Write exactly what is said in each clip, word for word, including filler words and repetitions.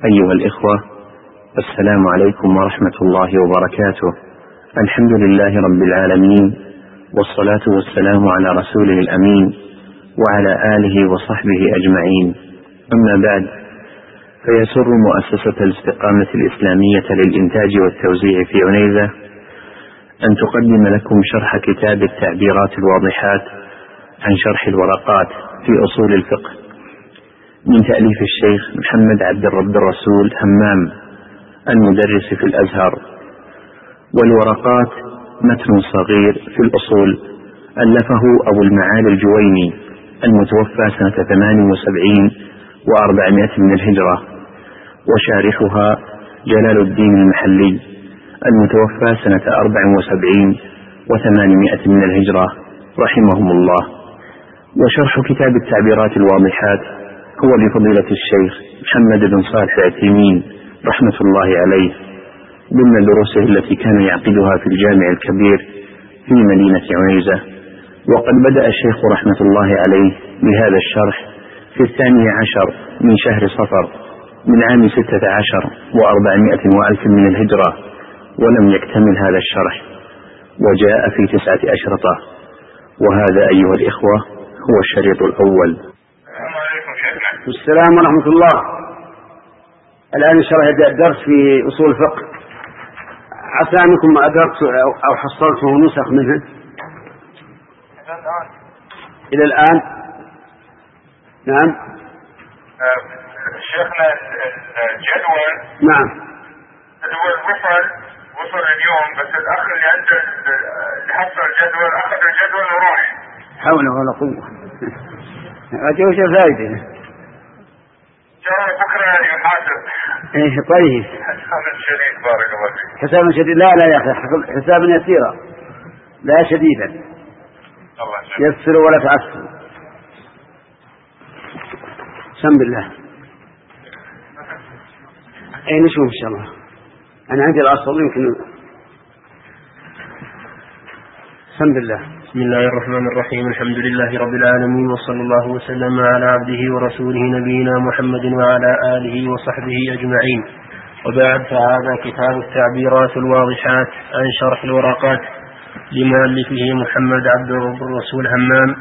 أيها الإخوة، السلام عليكم ورحمة الله وبركاته. الحمد لله رب العالمين، والصلاة والسلام على رسوله الأمين وعلى آله وصحبه أجمعين. أما بعد، فيسر مؤسسة الاستقامة الإسلامية للإنتاج والتوزيع في عنيزة أن تقدم لكم شرح كتاب التعبيرات الواضحات عن شرح الورقات في أصول الفقه من تأليف الشيخ محمد عبد الرب الرسول همام المدرس في الأزهر. والورقات متن صغير في الأصول ألفه أبو المعالي الجويني المتوفى سنة ثمان وسبعين وأربعمائة من الهجرة، وشارحها جلال الدين المحلي المتوفى سنة أربع وسبعين وثمانمائة من الهجرة رحمهم الله. وشرح كتاب التعبيرات الواضحات هو لفضيلة الشيخ محمد بن صالح العثيمين رحمة الله عليه ضمن دروسه التي كان يعقدها في الجامع الكبير في مدينة عنيزة. وقد بدأ الشيخ رحمة الله عليه بهذا الشرح في الثاني عشر من شهر صفر من عام ستة عشر وأربعمائة وألف من الهجرة، ولم يكتمل هذا الشرح وجاء في تسعة أشرطة. وهذا أيها الإخوة هو الشريط الأول. السلام ورحمة الله. الآن إن شاء الله يبدأ الدرس في أصول الفقه. عسى أنكم أدركت أو حصلتم نسخ منه إلى الآن. نعم شيخنا الجدول نعم الجدول وصل وصل اليوم، بس الأخ اللي عنده اللي حصل الجدول أخذ الجدول وراح. حول ولا قوة. أجل شو فايدة؟ جاء بكرة يحاسب. إيه طيب. حسابا شديد بارك الله فيك. حسابا شديد؟ لا لا يا أخي، حسابا يسيرا لا شديدا. الله يسلمك. يسر ولا تعسر. سم بالله. أي نشوف إن شاء الله. أنا عندي الأصل يمكن. سم بالله. بسم الله الرحمن الرحيم. الحمد لله رب العالمين، وصلى الله وسلم على عبده ورسوله نبينا محمد وعلى آله وصحبه أجمعين. وبعد، فهذا كتاب التعبيرات الواضحات عن شرح الورقات لمؤلفه محمد عبد الرسول همام.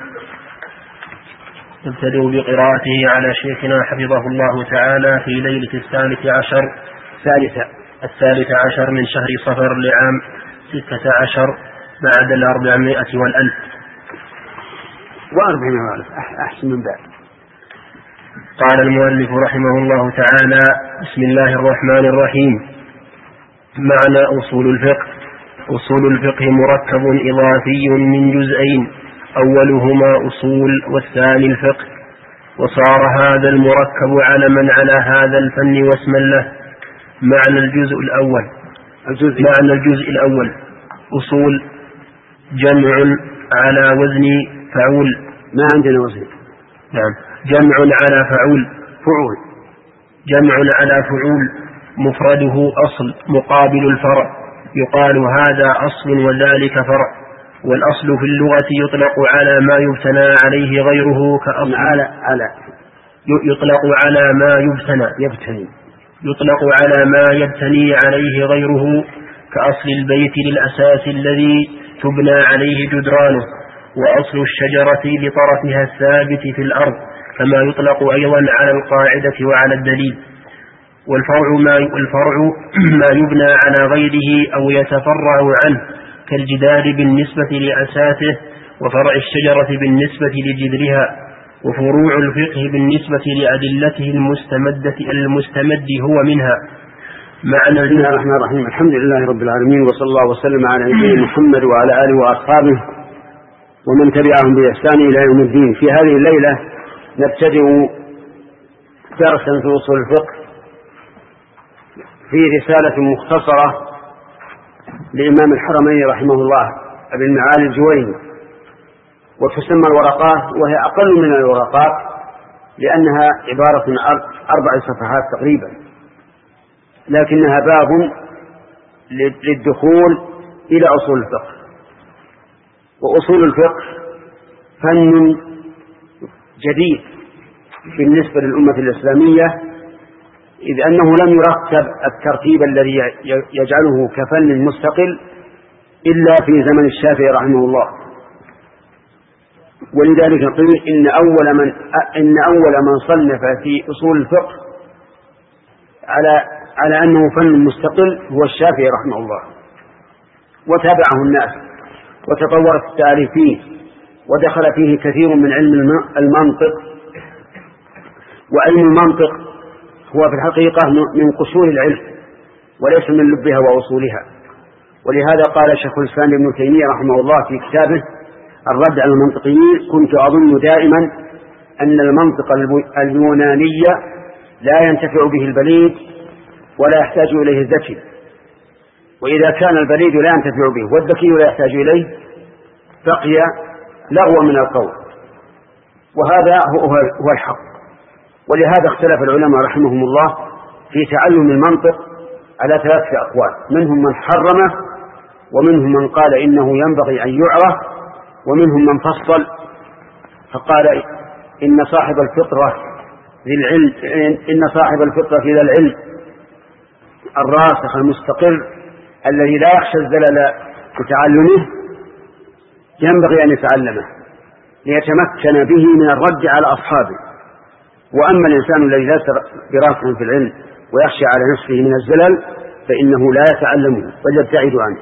نبتدئ بقراءته على شيخنا حفظه الله تعالى في ليلة الثالث عشر ثالثة الثالث عشر من شهر صفر لعام ستة عشر بعد الأربعمائة والألف وأربعمائة والألف أحسن من بعد. قال المؤلف رحمه الله تعالى: بسم الله الرحمن الرحيم. معنى أصول الفقه. أصول الفقه مركب إضافي من جزئين، أولهما أصول والثاني الفقه. وصار هذا المركب علما على هذا الفن واسما له. معنى الجزء الأول الجزء معنى الجزء الأول أصول جمع على وزن فعول. ما عندنا وزن. نعم، جمع على فعول فعول جمع على فعول مفرده أصل مقابل الفرع، يقال هذا أصل وذلك فرع. والأصل في اللغة يطلق على ما يبتنى عليه غيره كأصل. على على يطلق على ما يبتنى يبتني يطلق على ما يبتني عليه غيره كأصل البيت للأساس الذي تبنى عليه جدرانه، وأصل الشجرة لطرفها الثابت في الأرض، كما يطلق أيضا على القاعدة وعلى الدليل. والفرع ما, والفرع ما يبنى على غيره أو يتفرع عنه كالجدار بالنسبة لأساسه، وفرع الشجرة بالنسبة لجذرها، وفروع الفقه بالنسبة لأدلته المستمدة المستمد هو منها. معنى بسم الله الرحمن الرحيم. الحمد لله رب العالمين، وصلى الله وسلم على نبينا محمد وعلى آله وأصحابه ومن تبعهم بإحسان إلى يوم الدين. في هذه الليلة نبتدئ درسا في أصول الفقه في رسالة مختصرة لإمام الحرمين رحمه الله أبي المعالي الجويني، وتسمى الورقات، وهي أقل من الورقات لأنها عبارة عن أربع صفحات تقريبا، لكنها باب للدخول إلى أصول الفقه. وأصول الفقه فن جديد بالنسبة للأمة الإسلامية، إذ أنه لم يرتب الترتيب الذي يجعله كفن مستقل إلا في زمن الشافعي رحمه الله. ولذلك قيل إن أول من إن أول من صنف في أصول الفقه على على أنه فن مستقل هو الشافعي رحمه الله، وتابعه الناس وتطورت التأليف فيه، ودخل فيه كثير من علم المنطق. وعلم المنطق هو في الحقيقة من قشور العلم وليس من لبها وأصولها. ولهذا قال شيخ الإسلام ابن تيمية رحمه الله في كتابه الرد على المنطقيين: كنت أظن دائما أن المنطق اليوناني لا ينتفع به البليد ولا يحتاج إليه الذكي، وإذا كان البليد لا ينتفع به والذكي لا يحتاج إليه بقي لغو من القول، وهذا هو الحق. ولهذا اختلف العلماء رحمهم الله في تعلم المنطق على ثلاثة أقوال: منهم من حرمه، ومنهم من قال إنه ينبغي أن يعرف، ومنهم من فصل فقال إن صاحب الفطرة ذي العلم إن صاحب الفطرة ذي العلم الراسخ المستقر الذي لا يخشى الزلل بتعلمه ينبغي أن يتعلمه ليتمكن به من الرد على أصحابه. وأما الإنسان الذي ليس براسخ في العلم ويخشى على نفسه من الزلل فإنه لا يتعلمه بل يبتعد عنه.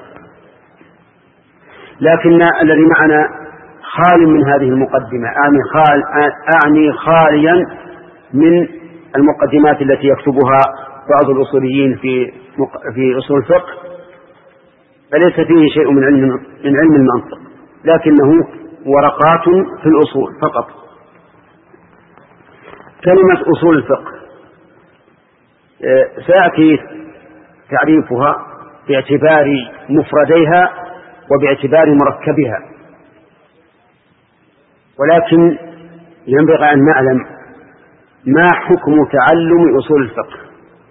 لكن الذي معنا خال من هذه المقدمة، أعني, خال أعني خاليا من المقدمات التي يكتبها بعض الأصوليين في في أصول الفقه، فليس فيه شيء من علم من علم المنطق، لكنه ورقات في الأصول فقط. كلمة أصول الفقه سيأتي تعريفها باعتبار مفرديها وباعتبار مركبها، ولكن ينبغي أن نعلم ما حكم تعلم أصول الفقه.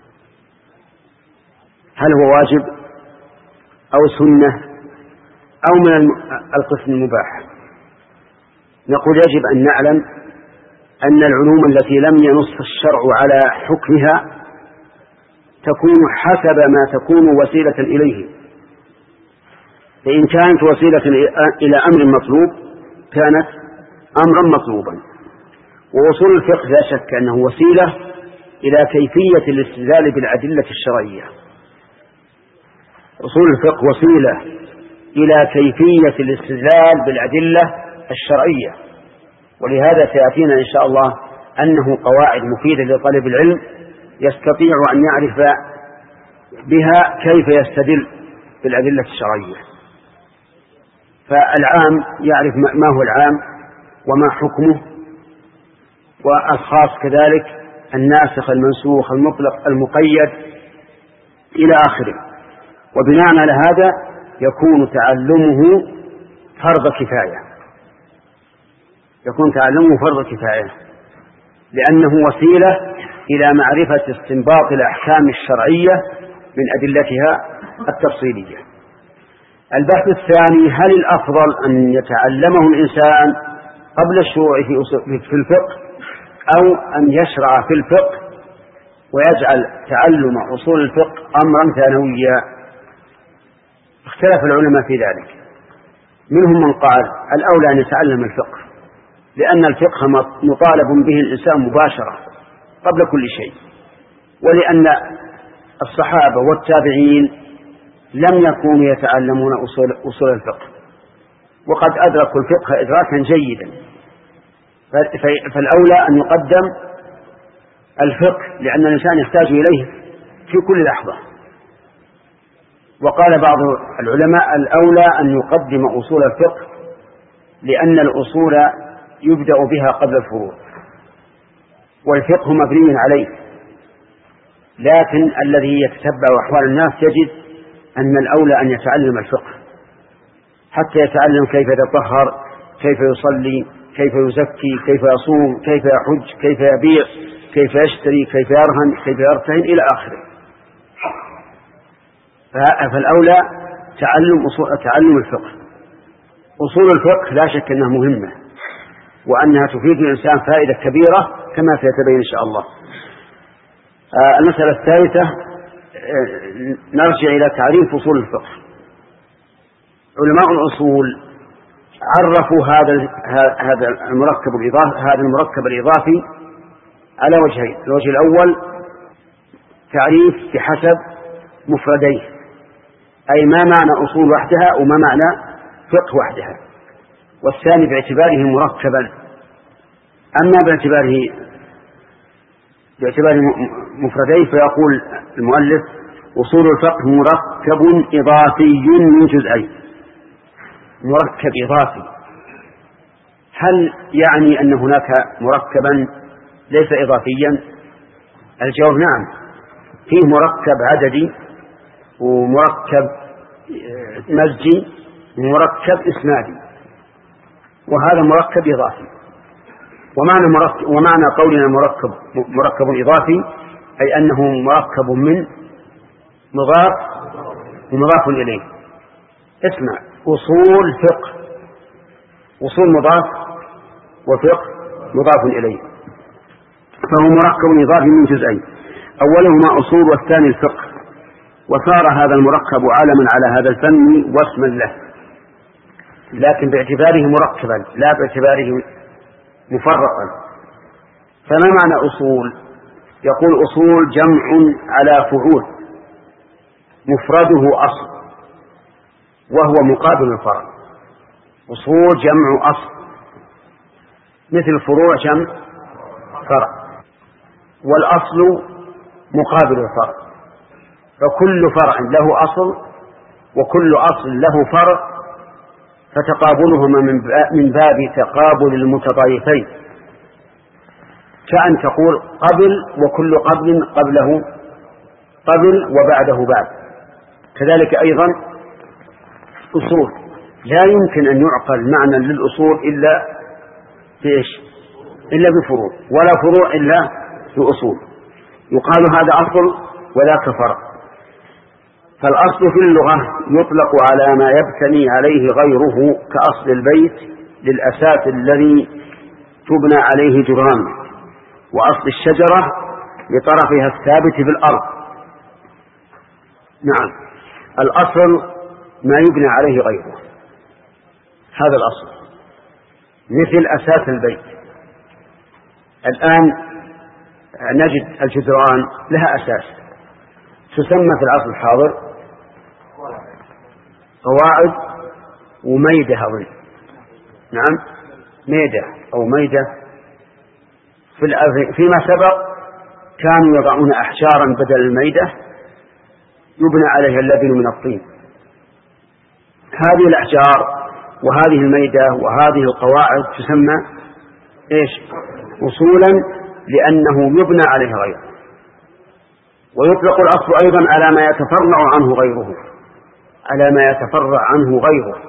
هل هو واجب أو سنة أو من القسم المباح؟ نقول يجب أن نعلم أن العلوم التي لم ينص الشرع على حكمها تكون حسب ما تكون وسيلة إليه، فإن كانت وسيلة إلى أمر مطلوب كانت أمرا مطلوبا. ووصول الفقه لا شك أنه وسيلة إلى كيفية الاستدلال بالأدلة الشرعية. وصول الفقه وسيلة إلى كيفية الاستدلال بالأدلة الشرعية، ولهذا سيأتينا إن شاء الله أنه قواعد مفيدة لطالب العلم يستطيع أن يعرف بها كيف يستدل بالأدلة الشرعية. فالعام يعرف ما هو العام وما حكمه، والخاص كذلك الناسخ المنسوخ المطلق المقيد إلى آخره. وبناء على هذا يكون تعلمه فرض كفاية يكون تعلمه فرض كفاية لأنه وسيلة إلى معرفة استنباط الأحكام الشرعية من أدلتها التفصيلية. البحث الثاني: هل الأفضل أن يتعلمه الإنسان قبل الشروع في الفقه أو أن يشرع في الفقه ويجعل تعلم أصول الفقه أمرا ثانويا؟ اختلف العلماء في ذلك. منهم من قال الأولى أن يتعلم الفقه، لأن الفقه مطالب به الإنسان مباشرة قبل كل شيء، ولأن الصحابة والتابعين لم يكونوا يتعلمون أصول, أصول الفقه، وقد أدركوا الفقه إدراكا جيدا، فالأولى أن يقدم الفقه لأن الإنسان يحتاج إليه في كل لحظة. وقال بعض العلماء الأولى أن يقدم أصول الفقه لأن الأصول يبدأ بها قبل الفروع، والفقه مبني عليه، لكن الذي يتتبع أحوال الناس يجد أن الأولى أن يتعلم الفقه حتى يتعلم كيف يتطهر، كيف يصلي، كيف يزكي، كيف يصوم، كيف يحج، كيف يبيع، كيف يشتري، كيف يرهن، كيف يرتهن إلى آخره. فالأولى تعلم أصول تعلم الفقه. أصول الفقه لا شك أنها مهمة وأنها تفيد الإنسان فائدة كبيرة كما سيتبين إن شاء الله. آه المسألة الثالثة آه نرجع إلى تعريف أصول الفقه. علماء الأصول عرفوا هذا هذا المركب الإضافي هذا المركب الإضافي على وجهين. الوجه الأول تعريف بحسب مفرديه، أي ما معنى أصول وحدها وما معنى فقه وحدها، والثاني باعتباره مركبا. أما باعتباره باعتباره مفرديه فيقول المؤلف أصول الفقه مركب إضافي من جزئين. مركب إضافي، هل يعني أن هناك مركبا ليس إضافيا؟ الجواب نعم، فيه مركب عددي ومركب مزجي ومركب إسنادي، وهذا مركب إضافي. ومعنى, مركب ومعنى قولنا مركب مركب إضافي أي أنه مركب من مضاف ومضاف إليه. اسمع، أصول فقه أصول مضاف وفقه مضاف إليه، فهو مركب إضافي من جزئين، أولهما أصول والثاني الفقه، وصار هذا المركب علما على هذا الفن واسما له، لكن باعتباره مركبا لا باعتباره مفرقا. فما معنى أصول؟ يقول أصول جمع على فعول مفرده أصل وهو مقابل الفرع. أصول جمع أصل، مثل الفروع جمع فرع، والأصل مقابل الفرع، فكل فرع له أصل وكل أصل له فرع، فتقابلهما من باب تقابل المتضايفين، كأن تقول قبل وكل قبل قبله قبل وبعده بعد. كذلك أيضا أصول لا يمكن أن يعقل معنى للأصول إلا في إيش؟ إلا بفروع، ولا فروع إلا بأصول. يقال هذا أصل وذاك فرع. فالأصل في اللغة يطلق على ما يبتني عليه غيره، كأصل البيت للأساس الذي تبنى عليه جدرانه، وأصل الشجرة لطرفها الثابت في الأرض. نعم، الأصل ما يبنى عليه غيره، هذا الأصل، مثل أساس البيت. الآن نجد الجدران لها أساس تسمى في العصر الحاضر قواعد وميدة أظن. نعم، ميدة أو ميدة. فيما سبق كانوا يضعون أحجارا بدل الميدة يبنى عليها اللبن من الطين. هذه الأحجار وهذه الميدة وهذه القواعد تسمى إيش؟ أصولا، لأنه يبنى عليها غيره. ويطلق الأصل أيضا على ما يتفرع عنه غيره على ما يتفرع عنه غيره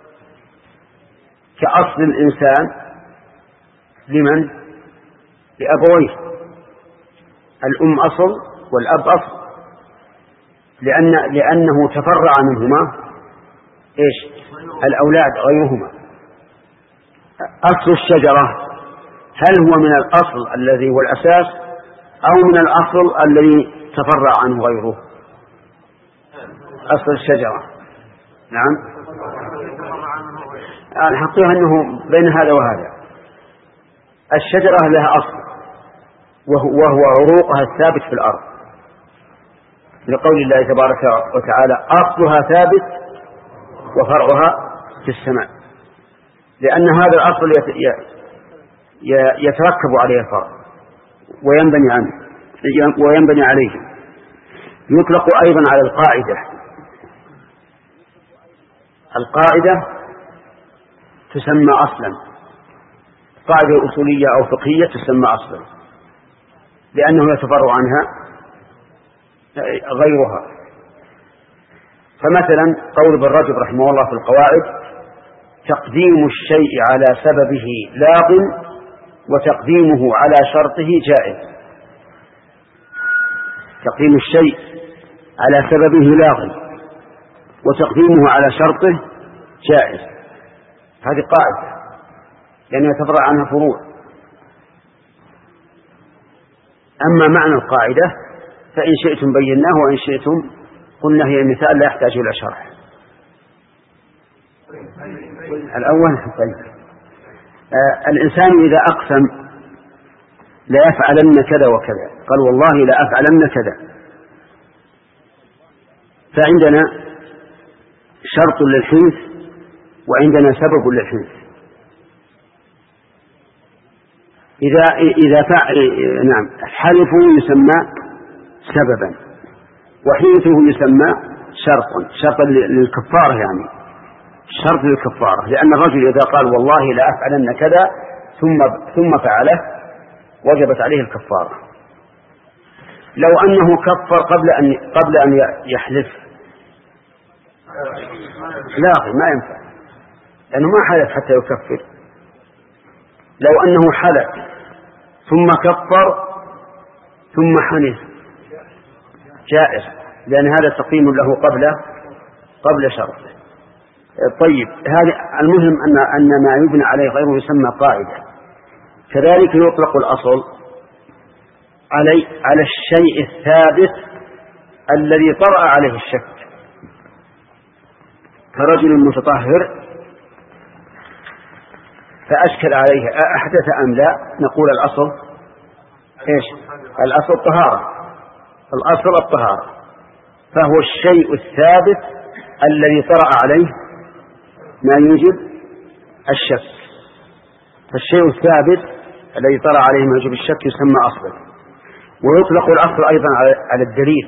كأصل الإنسان لمن؟ لأبويه. الأم أصل والأب أصل، لأن لأنه تفرع منهما إيش؟ الأولاد غيرهما. أصل الشجرة هل هو من الأصل الذي هو الأساس أو من الأصل الذي تفرع عنه غيره؟ أصل الشجرة. نعم، الحقيقة أنه بين هذا وهذا. الشجرة لها أصل وهو عروقها الثابت في الأرض، لقول الله تبارك وتعالى أصلها ثابت وفرعها في السماء، لأن هذا الأصل يتركب عليه الفرع وينبني عنه وينبني عليه. يطلق أيضا على القاعدة. القاعدة تسمى أصلا، قاعدة أصولية أو فقهية تسمى أصلا، لأنه يتفرع عنها غيرها. فمثلا قول ابن رجب رحمه الله في القواعد: تقديم الشيء على سببه لاغ وتقديمه على شرطه جائز. تقديم الشيء على سببه لاغ وتقديمه على شرطه جائز، هذه قاعدة لأنها يتفرع عنها فروع. أما معنى القاعدة فإن شئتم بيناه وإن شئتم قلنا هي مثال لا يحتاج إلى شرح. الأول طيب. آه الإنسان إذا أقسم لا يفعلن كذا وكذا، قال والله لا أفعلن كذا، فعندنا شرط للحنث وعندنا سبب للحنث. إذا إذا فعل نعم حلف يسمى سببا، وحنثه يسمى شرطا، شرطا للكفارة، يعني شرط للكفارة، لأن الرجل إذا قال والله لا أفعلن كذا ثم ثم فعله وجبت عليه الكفارة. لو أنه كفر قبل أن قبل أن يحلف لا ما ينفع، لأنه ما حلف حتى يكفر. لو أنه حلف ثم كفر ثم حنث جائز، لأن هذا تقييم له قبل قبل شرطه. طيب هذا المهم أن أن ما يبنى عليه غيره يسمى قاعدة. كذلك يطلق الأصل علي على الشيء الثابت الذي طرأ عليه الشك، كرجل متطهر فأشكل عليه أحدث أم لا، نقول الأصل إيش؟ الأصل الطهارة، الأصل الطهارة، فهو الشيء الثابت الذي طرأ عليه ما يوجب الشك. فالشيء الثابت الذي طرأ عليه ما يوجب الشك يسمى أصلا. ويطلق الأصل أيضا على الدليل،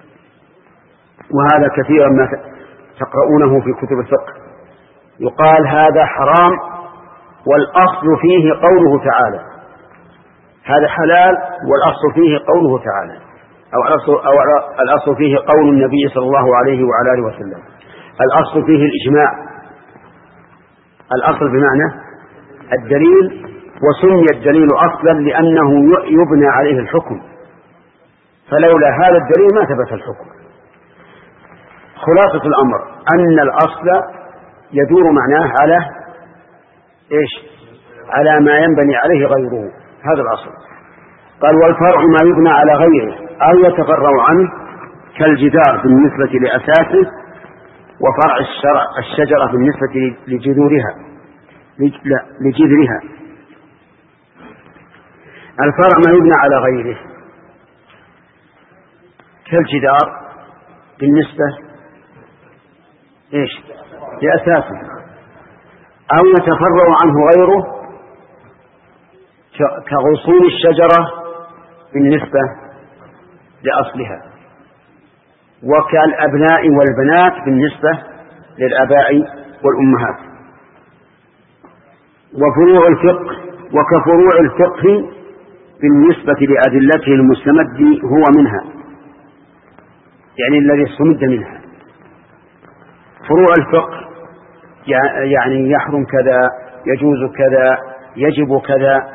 وهذا كثيرا ما تقرؤونه في كتب الفقه، يقال هذا حرام والأصل فيه قوله تعالى، هذا حلال والأصل فيه قوله تعالى، أو الأصل, أو الأصل فيه قول النبي صلى الله عليه وعلى آله وسلم، الأصل فيه الإجماع. الأصل بمعنى الدليل، وسمي الدليل أصلا لأنه يبنى عليه الحكم، فلولا هذا الدليل ما ثبت الحكم. خلاصة الأمر أن الأصل يدور معناه على إيش؟ على ما ينبني عليه غيره، هذا الأصل. قال والفرع ما يبنى على غيره أو يتفرع عنه، كالجدار بالنسبة لأساسه، وفرع الشجرة بالنسبة لجذورها لجذرها. الفرع ما يبنى على غيره كالجدار بالنسبة إيش؟ لأساسه، أو يتفرع عنه غيره كغصون الشجرة بالنسبة لأصلها، وكالأبناء والبنات بالنسبة للآباء والأمهات. وفروع الفقه وكفروع الفقه بالنسبة لأدلته المستمد هو منها، يعني الذي استمد منها. فروع الفقه يعني يحرم كذا، يجوز كذا، يجب كذا،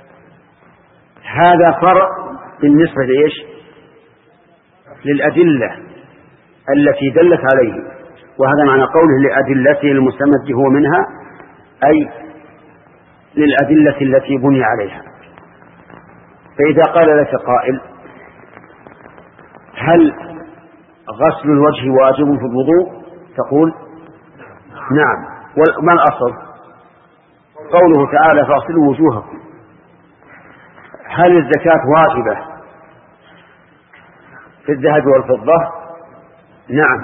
هذا فرع بالنسبة لإيش؟ للأدلة التي دلت عليه، وهذا معنى قوله لأدلته المستمد هو منها، أي للأدلة التي بني عليها. فإذا قال لك قائل هل غسل الوجه واجب في الوضوء؟ تقول نعم. وما الأصل؟ قوله تعالى فاغسلوا وجوهكم. هل الزكاة واجبة في الذهب والفضة؟ نعم.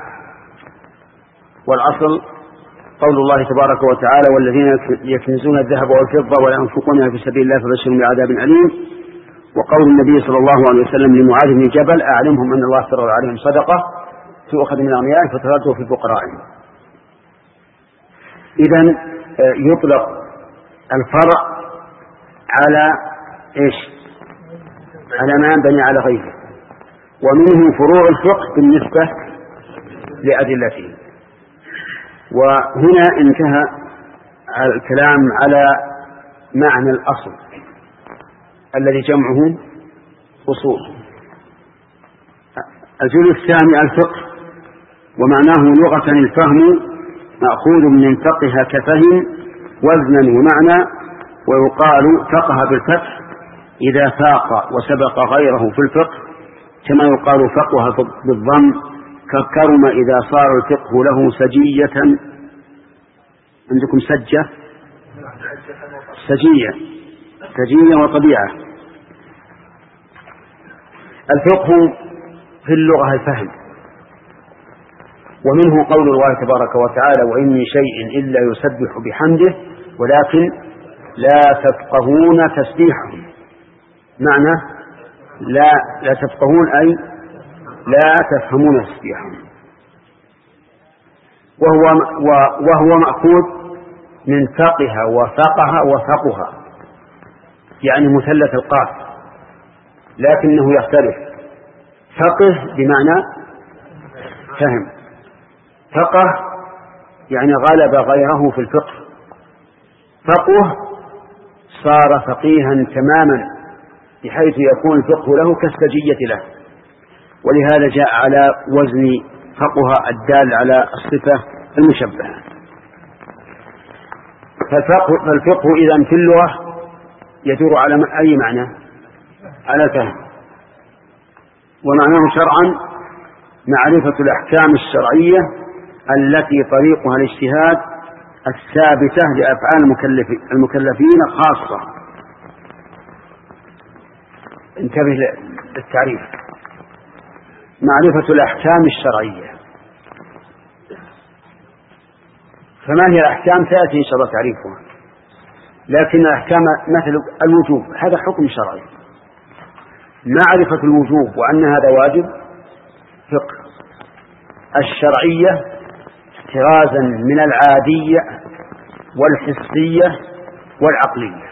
والأصل قول الله تبارك وتعالى والذين يكنزون الذهب والفضة ولا ينفقونها في سبيل الله فبشرهم بعذاب أليم. وقول النبي صلى الله عليه وسلم لمعاذ بن جبل أعلمهم أن الله افترض عليهم صدقة تؤخذ من أغنيائهم فترده في فقرائهم. إذن يطلق الفرع على إيش؟ على ما ينبني على غيره، ومنه فروع الفقه بالنسبة لأدلته. وهنا انتهى الكلام على معنى الأصل الذي جمعه أصول. الجزء الثاني الفقه، ومعناه لغة الفهم مأخوذ من فقه كفهم وزنا ومعنى، ويقال فقه بالفتح إذا فاق وسبق غيره في الفقه كما يقال فقه بالضم ككرم إذا صار الفقه له سجية. عندكم سجة سجية سجية وطبيعة. الفقه في اللغة الفهم، ومنه قول الله تبارك وتعالى وإن من شيء إلا يسبح بحمده ولكن لا تفقهون تسبيحهم. معنى لا لا تفقهون أي لا تفهمون تسبيحهم، وهو وهو مأخوذ من فقه وفقه وفقه، يعني مثلث القاف، لكنه يختلف. فقه بمعنى فهم، فقه يعني غلب غيره في الفقه، فقه صار فقيها تماما بحيث يكون الفقه له كالسجية له، ولهذا جاء على وزن فقه الدال على الصفة المشبهة. فالفقه, فالفقه إذن في اللغة يدور على أي معنى؟ على الفهم. ومعناه شرعا معرفة الأحكام الشرعية التي طريقها الاجتهاد الثابتة لأفعال المكلفين خاصة. انتبه للتعريف، معرفة الأحكام الشرعية. فما هي الأحكام؟ تأتي إن شاء الله تعريفها، لكن الأحكام مثل الوجوب هذا حكم شرعي. معرفة الوجوب وأن هذا واجب فقه. الشرعية احترازا من العادية والحسية والعقلية،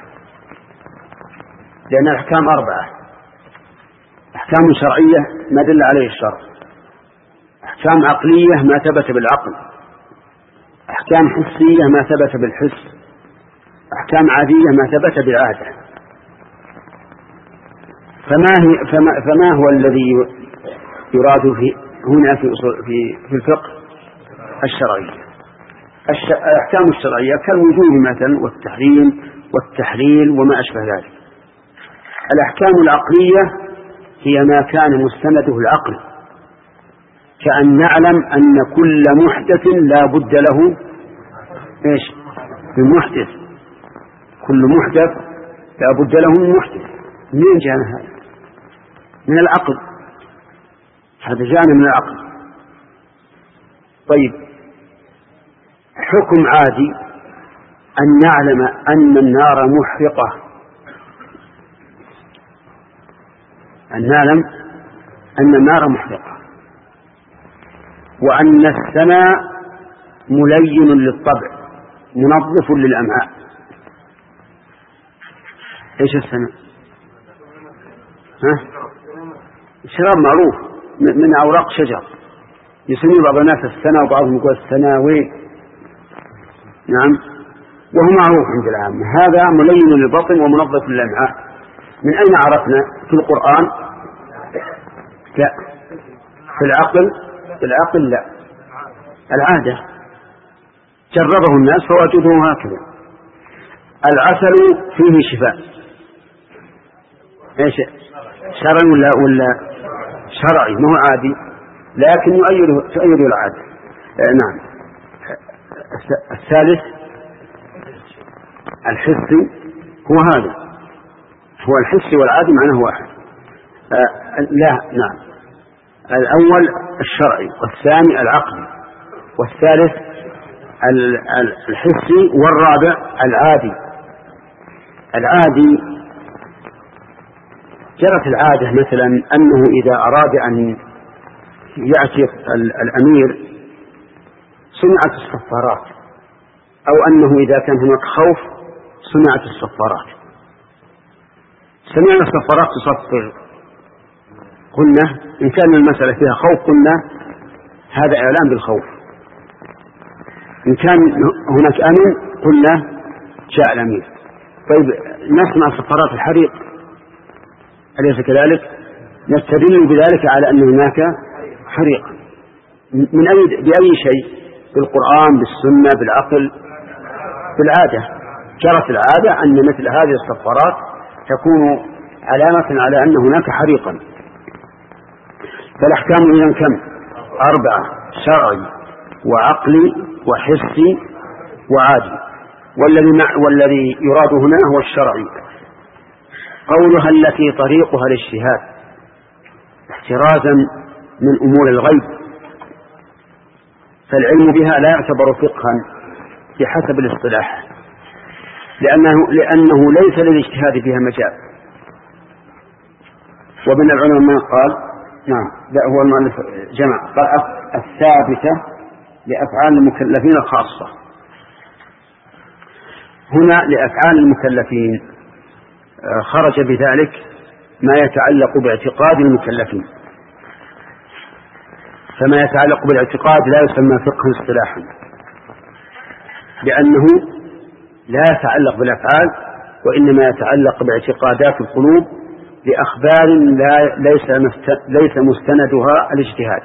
لأن الأحكام أربعة: أحكام شرعية ما دل عليه الشرع، أحكام عقلية ما ثبت بالعقل، أحكام حسية ما ثبت بالحس، أحكام عادية ما ثبت بالعادة. فما, هي فما, فما هو الذي يراد في هنا في, في, في الفقه الشرعي؟ الأحكام الشرعية كالوجوب مثلا والتحريم والتحليل وما أشبه ذلك. الأحكام العقلية هي ما كان مستنده العقل، كأن نعلم أن كل محدث لا بد له إيش؟ من محدث. كل محدث لا بد له من محدث. منين جاء هذا؟ من العقل، هذا جاء من العقل. طيب، حكم عادي أن نعلم أن النار محرقة، أن نعلم أن النار محرقة، وأن السماء ملين للطبع منظف للأمعاء. إيش السماء؟ ها؟ شراب معروف من أوراق شجر، يسميه بعض الناس السنة وبعضهم يقول السناوي. نعم، وهو معروف عند العامة. هذا ملين للبطن ومنظف للأمعاء. من أين عرفنا؟ في القرآن؟ لا. في العقل؟ في العقل لا. العادة جربه الناس فوجدوه هكذا. العسل فيه شفاء، ايش؟ شرعي ولا ولا شرعي؟ ما هو عادي، لكن يؤيد تؤيد العادة. آه نعم. الثالث الحسي، هو هذا، هو الحسي والعادي معناه واحد. آه لا نعم، الأول الشرعي والثاني العقلي والثالث الحسي والرابع العادي. العادي جرت العادة مثلا أنه إذا أراد أن يأتي الأمير صنعت الصفارات، أو أنه إذا كان هناك خوف صنعت الصفارات. سمعنا الصفارات تصفر، قلنا إن كان المسألة فيها خوف قلنا هذا إعلان بالخوف، إن كان هناك أمن قلنا جاء الأمير. طيب، نسمع صفارات الحريق، أليس كذلك؟ نستدل بذلك على أن هناك حريق من أي بأي شيء؟ بالقرآن، بالسنة، بالعقل، بالعادة. جرت العادة أن مثل هذه الصفارات تكون علامة على أن هناك حريقا. فالأحكام إذن كم؟ أربعة: شرعي وعقلي وحسي وعادي. والذي, مع والذي يراد هنا هو الشرعي. قولها التي طريقها الاجتهاد احترازا من أمور الغيب، فالعلم بها لا يعتبر فقها بحسب الاصطلاح، لأنه, لأنه ليس للاجتهاد فيها مجال. ومن العلماء من قال نعم لا هو المؤلف جمع قال الثابتة لأفعال المكلفين الخاصة. هنا لأفعال المكلفين خرج بذلك ما يتعلق باعتقاد المكلفين، فما يتعلق بالاعتقاد لا يسمى فقها اصطلاحا، لأنه لا يتعلق بالأفعال وإنما يتعلق باعتقادات القلوب لأخبار لا ليس ليس مستندها الاجتهاد.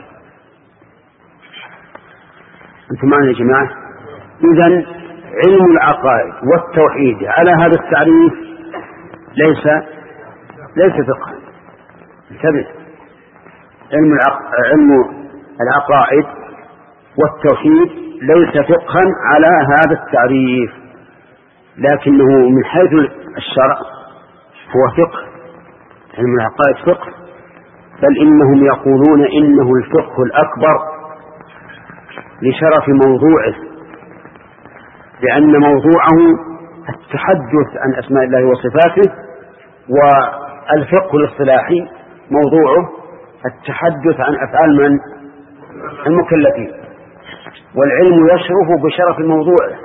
أنتم معنا يا جماعة؟ إذن علم العقائد والتوحيد على هذا التعريف ليس ليس فقها. انتبه، علم العق... علم العقائد والتوحيد ليس فقها على هذا التعريف، لكنه من حيث الشرع هو فقه. علم العقائد فقه، بل إنهم يقولون إنه الفقه الأكبر لشرف موضوعه، لأن موضوعه التحدث عن أسماء الله وصفاته، والفقه الاصطلاحي موضوعه التحدث عن أفعال من؟ المكلفين، والعلم يشرف بشرف موضوعه.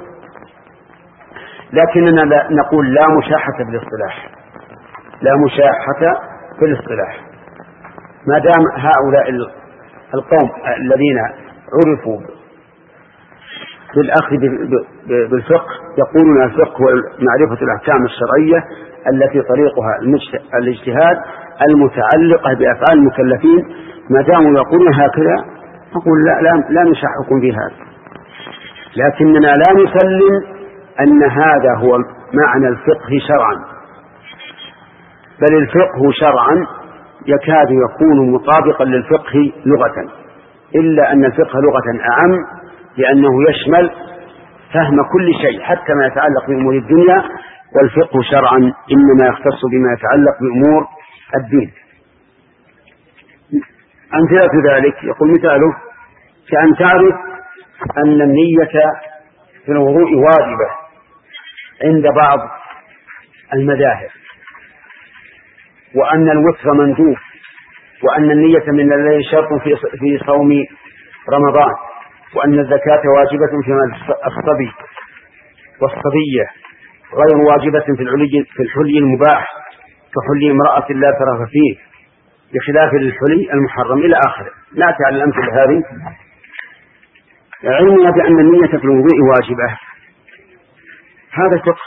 لكننا لا نقول لا مشاحة في الاصطلاح، لا مشاحة في الاصطلاح، ما دام هؤلاء القوم الذين عرفوا بالأخذ بالفقه يقولون الفقه هو معرفة الأحكام الشرعية التي طريقها الاجتهاد المتعلقة بأفعال المكلفين، ما داموا يقولون هكذا نقول لا, لا, لا نشحكم في هذا، لكننا لا نسلم أن هذا هو معنى الفقه شرعا، بل الفقه شرعا يكاد يكون مطابقا للفقه لغة، إلا أن الفقه لغة أعم، لأنه يشمل فهم كل شيء حتى ما يتعلق بأمور الدنيا، والفقه شرعا إنما يختص بما يتعلق بأمور الدين. أمثلة ذلك يقول مثاله كأن تعرف أن النية في الوضوء واجبة عند بعض المذاهب، وأن الوتر مندوب، وأن النية من الليل شرط في صوم رمضان، وأن الزكاة واجبة في الصبي والصبية، غير واجبة في الحلي في الحلي المباح كحلي امرأة لا ترغب فيه، بخلاف الحلي المحرم إلى آخره. نأتي على الأمثلة هذه. علمنا بأن النية في الوضوء واجبة، هذا فقه،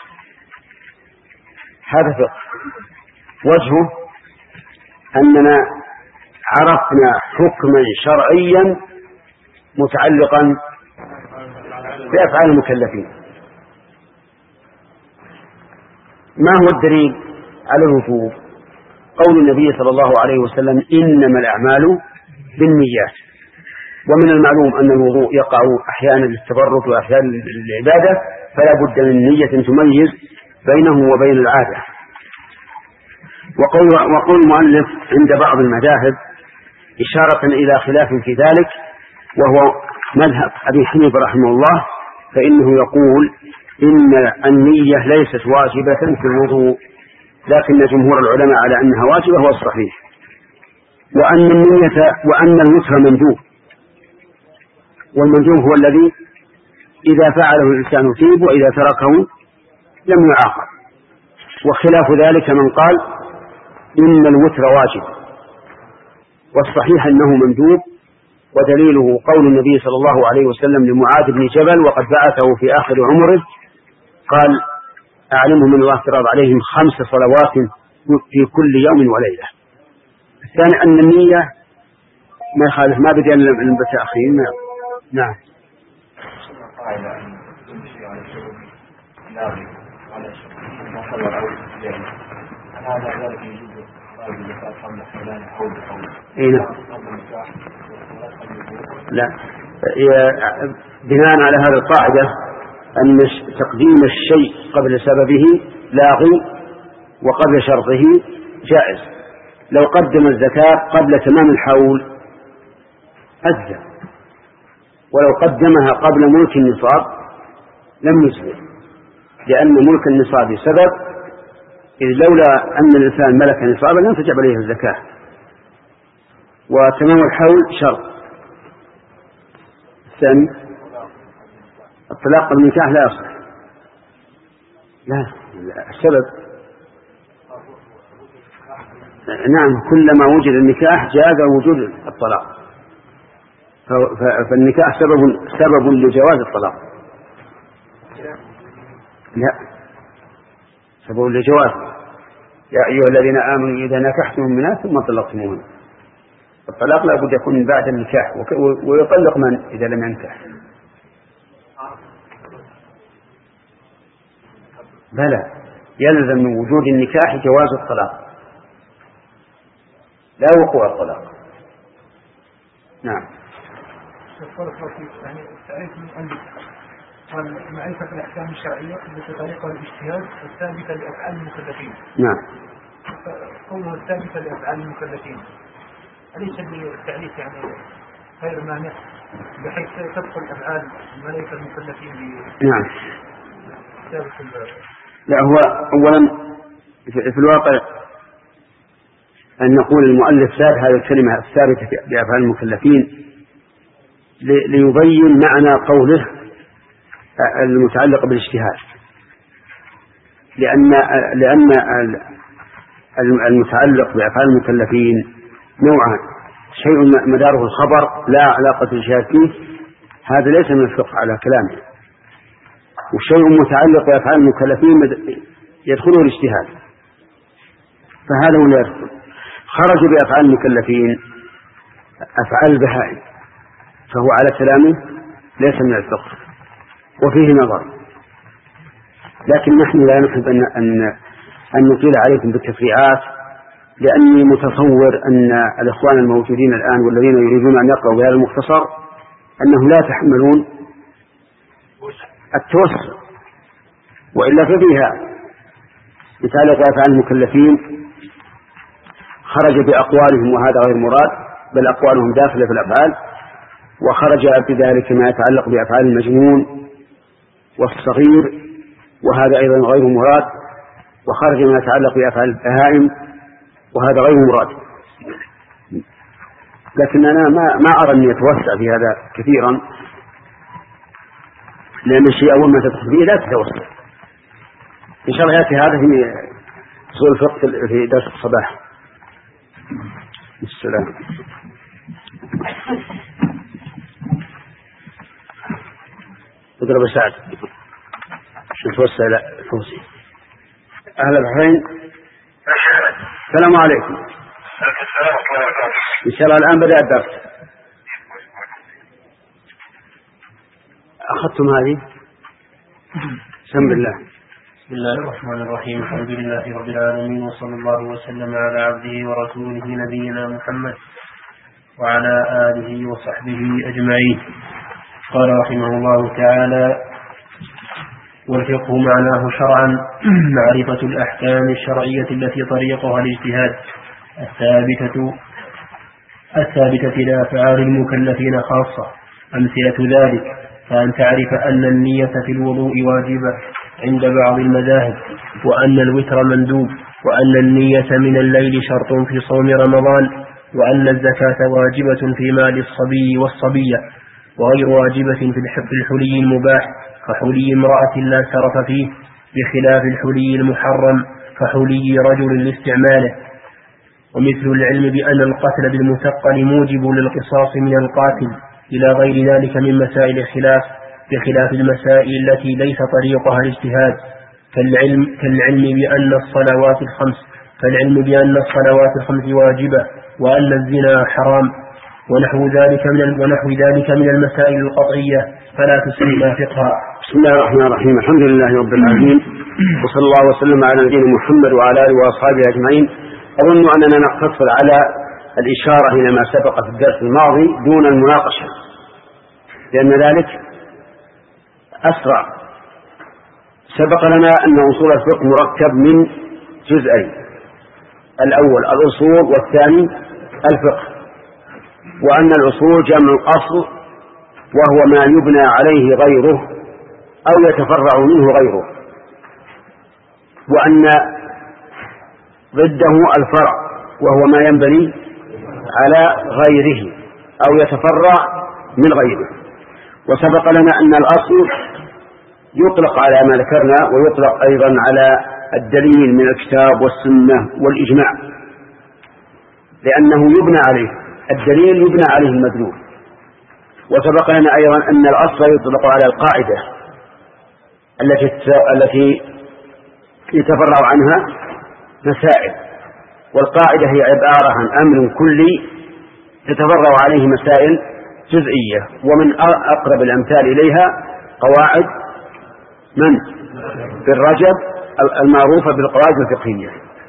هذا فقه وجهه أننا عرفنا حكما شرعيا متعلقا بأفعال المكلفين. ما هو الدليل على الوجوب؟ قول النبي صلى الله عليه وسلم إنما الأعمال بالنيات. ومن المعلوم أن الوضوء يقع أحيانا للتبرك وأحيانا للعبادة، فلا بد من نية تميز بينه وبين العادة. وقول, وقول المؤلف عند بعض المذاهب إشارة إلى خلاف في ذلك، وهو مذهب أبي حنيفة رحمه الله، فإنه يقول إن النية ليست واجبة في الوضوء، لكن جمهور العلماء على أنها واجبة هو الصحيح، وأن النية وأن الوتر مندوب، والمندوب هو الذي إذا فعله الإنسان تيب وإذا تركه لم يعاقب. وخلاف ذلك من قال إن الوتر واجب، والصحيح أنه مندوب، ودليله قول النبي صلى الله عليه وسلم لمعاذ بن جبل وقد بعثه في آخر عمره قال أعلمه من الله افترض عليهم خمس صلوات في كل يوم وليلة. الثاني أن النية ما يخالف ما بدأ بالتأخير. نعم. اي نعم. لا، بناء على هذه القاعدة أن تقديم الشيء قبل سببه لاغي وقبل شرطه جائز. لو قدم الزكاة قبل تمام الحول أجزى، ولو قدمها قبل ملك النصاب لم يجزي، لأن ملك النصاب سبب، إذ لولا أن الإنسان ملك نصابا لم تجب عليه الزكاة، وتمام الحول شرط. الثاني الطلاق بالنكاح لا يصح، لا السبب نعم كلما وجد النكاح جاز وجود الطلاق، فالنكاح سبب سبب لجواز الطلاق، لا سبب لجواز. يا أيها الذين آمنوا إذا نكحتم المؤمنات ثم طلقتموهن، الطلاق لا بد يكون بعد النكاح، ويطلق من إذا لم ينكح؟ بلى، يلزم من وجود النكاح جواز الطلاق لا وقوع الطلاق. نعم. يعني تعريف المؤلف قال معرفة الأحكام الشرعية التي طريقها الاجتهاد الثابتة لأفعال المكلفين. نعم. قوله الثابتة لأفعال المكلفين أليس بالتعريف يعني غير مانع بحيث تدخل أفعال الملائكة المكلفين ب نعم. لا، هو أولا في الواقع أن نقول المؤلف زاد هذه الكلمة الثابتة بأفعال المكلفين ليبين معنى قوله المتعلق بالاجتهاد، لأن لأن المتعلق بأفعال المكلفين نوعان: شيء مداره الخبر لا علاقة الاجتهاد فيه، هذا ليس من الفقه على كلامه، وشيء متعلق بأفعال المكلفين يدخله الاجتهاد، فهذا هو لا يدخل. خرج بأفعال المكلفين أفعال البهائم، فهو على كلامه ليس من الفقه وفيه نظر، لكن نحن لا نحب أن, أن, أن نطيل عليكم بالتفريعات، لأني متصور أن الإخوان الموجودين الآن والذين يريدون أن يقرأوا بهذا المختصر أنهم لا يتحملون التوسع، وإلا ففيها يتعلق بأفعال المكلفين خرج بأقوالهم وهذا غير مراد، بل أقوالهم داخلة في الأفعال، وخرج بذلك ما يتعلق بأفعال المجنون والصغير وهذا أيضا غير مراد، وخرج ما يتعلق بأفعال البهائم وهذا غير مراد. لكن أنا ما, ما أرى أن يتوسع في هذا كثيرا، لأن الشيء أول ما تدخل فيه لا تتوسع. إن شاء الله يأتي هذا في أصول الفقه في درس الصباح. السلام. اضرب سعد نتوسع إلى فوزي. أهلا البحرين. السلام عليكم. إن شاء الله الآن بدأ الدرس. أخذتم هذه؟ بسم الله. بسم الله الرحمن الرحيم. الحمد لله رب العالمين، وصلى الله وسلم على عبده ورسوله نبينا محمد وعلى آله وصحبه أجمعين. قال رحمه الله تعالى: والفقه معناه شرعا معرفة الأحكام الشرعية التي طريقها الاجتهاد الثابتة الثابتة لأفعال المكلفين خاصة. أمثلة ذلك: فأن تعرف أن النية في الوضوء واجبة عند بعض المذاهب، وأن الوتر مندوب، وأن النية من الليل شرط في صوم رمضان، وأن الزكاة واجبة في مال الصبي والصبية، وغير واجبة في الحلي المباح كحلي امرأة لا سرف فيه، بخلاف الحلي المحرم كحلي رجل لاستعماله. ومثل العلم بأن القتل بالمثقل موجب للقصاص من القاتل، إلى غير ذلك من مسائل الخلاف، بخلاف المسائل التي ليس طريقها الاجتهاد، كالعلم, كالعلم بأن الصلوات الخمس كالعلم بأن الصلوات الخمس واجبة، وأن الزنا حرام، ونحو ذلك من ونحو ذلك من المسائل القطعية، فلا تسمى فقها. بسم الله الرحمن الرحيم. الحمد لله رب العالمين، وصلى الله وسلم على نبينا محمد وعلى آله وأصحابه أجمعين. أظن أننا نقتصر على الإشارة إلى ما سبق في الدرس الماضي دون المناقشة، لأن ذلك أسرع. سبق لنا أن أصول الفقه مركب من جزئين: الأول الأصول والثاني الفقه، وأن الأصول جمع الأصل وهو ما يبنى عليه غيره أو يتفرع منه غيره، وأن ضده الفرع وهو ما ينبني على غيره أو يتفرع من غيره. وسبق لنا أن الأصل يطلق على ما ذكرنا ويطلق أيضا على الدليل من الكتاب والسنة والإجماع، لأنه يبنى عليه الدليل، يبنى عليه المدلول. وسبق لنا أيضا أن الأصل يطلق على القاعدة التي التي يتفرع عنها مسائل، والقاعدة هي عبارة عن أمر كلي تتفرع عليه مسائل جزئية. ومن أقرب الأمثال إليها قواعد من في الرجب المعروفة بالقواعد الفقهية.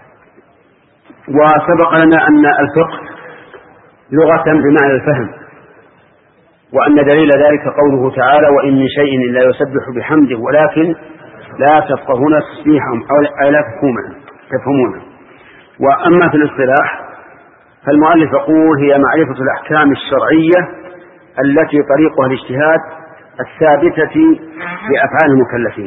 وسبق لنا أن الفقه لغة بمعنى الفهم، وأن دليل ذلك قوله تعالى: وإن من شيء إلا يسبح بحمده ولكن لا تفقهون تسبيحهم أو لا تفهمونه. وأما في الاصطلاح فالمؤلف يقول: هي معرفة الأحكام الشرعية التي طريقها الاجتهاد الثابتة بأفعال المكلفين.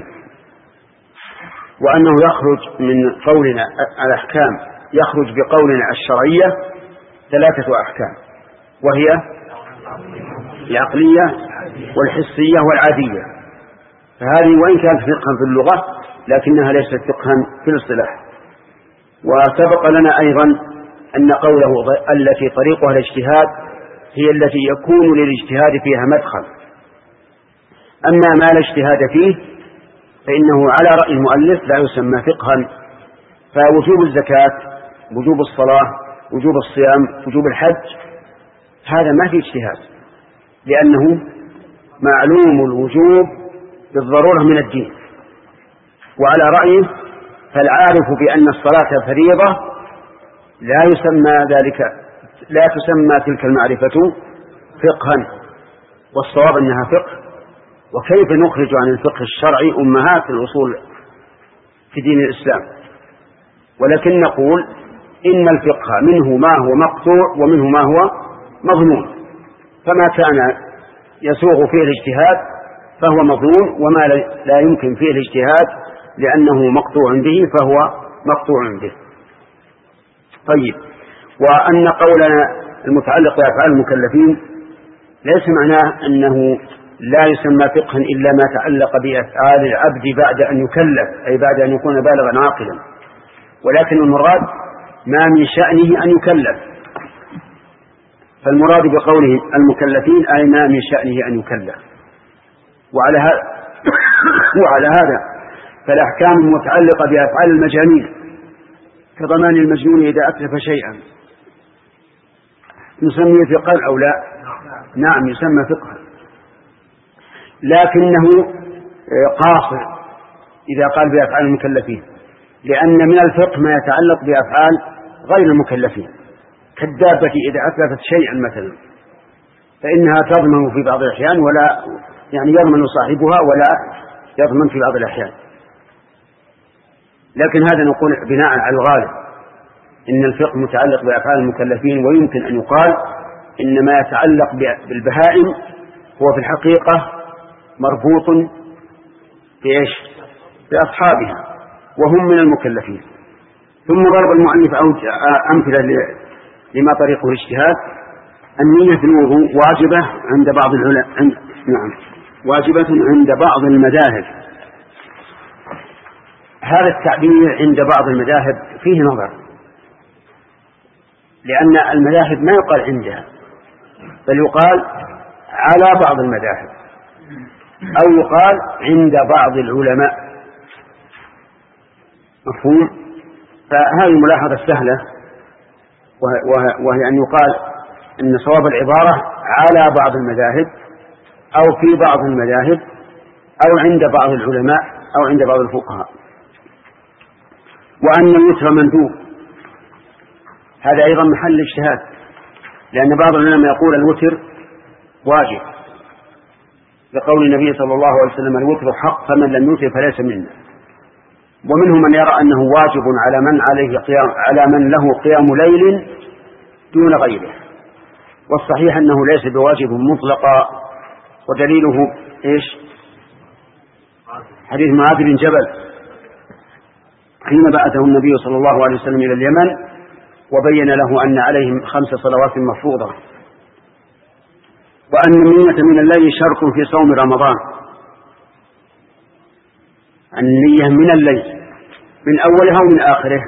وأنه يخرج من قولنا الأحكام يخرج بقولنا الشرعية ثلاثة أحكام، وهي العقلية والحسية والعادية. فهذه وإن كانت فقها في اللغة لكنها ليست فقها في الاصطلاح. وسبق لنا أيضا أن قوله التي طريقها الاجتهاد هي التي يكون للاجتهاد فيها مدخل، أما ما لا اجتهاد فيه فإنه على رأي المؤلف لا يسمى فقها. فوجوب الزكاة، وجوب الصلاة، وجوب الصيام، وجوب الحج، هذا ما في اجتهاد، لأنه معلوم الوجوب بالضرورة من الدين. وعلى رأيه فالعارف بأن الصلاة فريضة لا يسمى ذلك لا تسمى تلك المعرفة فقها، والصواب أنها فقه. وكيف نخرج عن الفقه الشرعي أمهات الأصول في دين الإسلام؟ ولكن نقول إن الفقه منه ما هو مقطوع ومنه ما هو مضمون، فما كان يسوغ فيه الاجتهاد فهو مضمون، وما لا يمكن فيه الاجتهاد لأنه مقطوع به فهو مقطوع به. طيب، وأن قولنا المتعلق بأفعال المكلفين ليس معناه أنه لا يسمى فقها إلا ما تعلق بأفعال العبد بعد أن يكلف، أي بعد أن يكون بالغا عاقلا، ولكن المراد ما من شأنه أن يكلف. فالمراد بقوله المكلفين أي ما من شأنه أن يكلف. وعلى هذا وعلى هذا فالأحكام المتعلقة بأفعال المجانين كضمان المجنون إذا أتلف شيئا نسميه فقها أو لا؟ نعم، يسمى فقها، لكنه قاصر إذا قال بأفعال المكلفين، لأن من الفقه ما يتعلق بأفعال غير المكلفين، كالدابة إذا أتلفت شيئا مثلا فإنها تضمن في بعض الأحيان ولا يعني يضمن صاحبها ولا يضمن في بعض الأحيان. لكن هذا نقول بناء على الغالب إن الفقه متعلق بأفعال المكلفين، ويمكن أن يقال إن ما يتعلق بالبهائم هو في الحقيقة مربوط بإيش؟ بأصحابها وهم من المكلفين. ثم ضرب المؤلف أمثلة لما طريقه الاجتهاد. النية في الوضوء واجبة عند بعض العلماء عند... نعم واجبة عند بعض المذاهب. هذا التعبير عند بعض المذاهب فيه نظر، لأن المذاهب ما يقال عندها بل يقال على بعض المذاهب، أو يقال عند بعض العلماء. مفهوم؟ فهذه الملاحظة سهلة، وهي أن يقال أن صواب العبارة على بعض المذاهب أو في بعض المذاهب أو عند بعض العلماء أو عند بعض الفقهاء. وأن الوتر مندوب هذا أيضا محل اجتهاد، لأن بعض العلماء يقول الوتر واجب لقول النبي صلى الله عليه وسلم الوتر حق فمن لم يوتر فليس منا. ومنهم من يرى أنه واجب على من عليه قيام على من له قيام ليل دون غيره، والصحيح أنه ليس بواجب مطلقا، ودليله إيش؟ حديث معاذ بن جبل حين بعثه النبي صلى الله عليه وسلم إلى اليمن وبين له أن عليهم خمس صلوات مفروضة، وأن النية من الليل شرط في صوم رمضان. النية من الليل من أولها ومن آخره،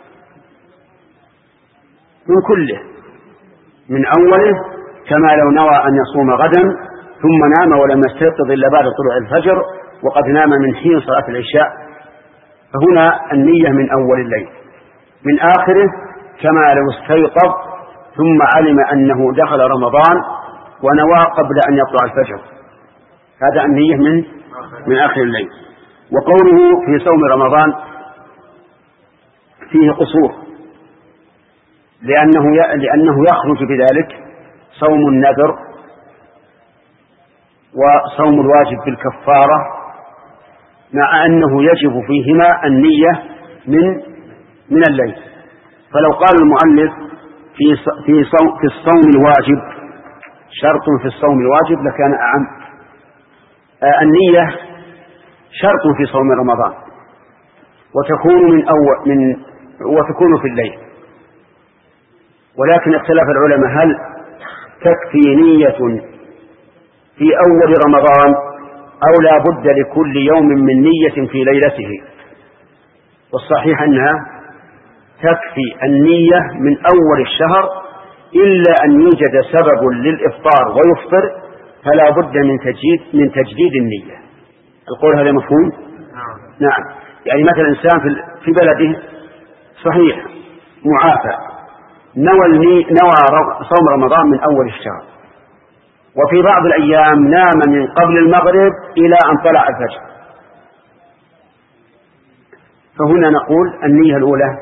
من كله، من أوله، كما لو نوى أن يصوم غدا ثم نام ولم يستيقظ إلا بعد طلوع الفجر وقد نام من حين صلاة العشاء، فهنا النية من أول الليل. من آخره كما لو استيقظ ثم علم أنه دخل رمضان ونوى قبل أن يطلع الفجر، هذا النية من من آخر الليل. وقوله في صوم رمضان فيه قصور، لأنه لأنه يخرج بذلك صوم النذر وصوم الواجب بالكفارة، مع أنه يجب فيهما النية من من الليل. فلو قال المؤلف في في صوم في الصوم الواجب شرط في الصوم الواجب لكان أعم. النية شرط في صوم رمضان، وتكون من أول من وتكون في الليل، ولكن اختلف العلماء هل تكفي نية في أول رمضان أو لا بد لكل يوم من نية في ليلته. والصحيح أنها تكفي النية من أول الشهر، إلا أن يوجد سبب للإفطار ويفطر فلا بد من تجديد من تجديد النية. القول هذا مفهوم؟ نعم. يعني مثلا إنسان في بلده صحيح معافى نوى نوى صوم رمضان من أول الشهر، وفي بعض الأيام نام من قبل المغرب إلى أن طلع الفجر، فهنا نقول النية الأولى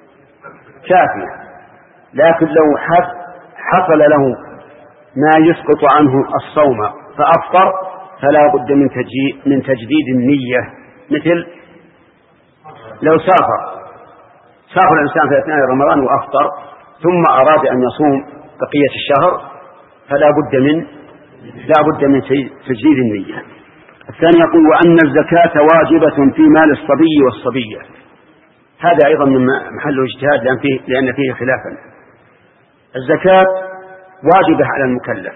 كافية. لكن لو حصل له ما يسقط عنه الصوم فأفطر فلا بد من من تجديد النية. مثل لو سافر سافر الإنسان في أثناء رمضان وأفطر ثم أراد أن يصوم بقية الشهر فلا بد من لا بد من تجديد النية. الثاني يقول وأن الزكاة واجبة في مال الصبي والصبية، هذا أيضا من محل اجتهاد لأن فيه, لأن فيه خلافا. الزكاة واجبة على المكلف،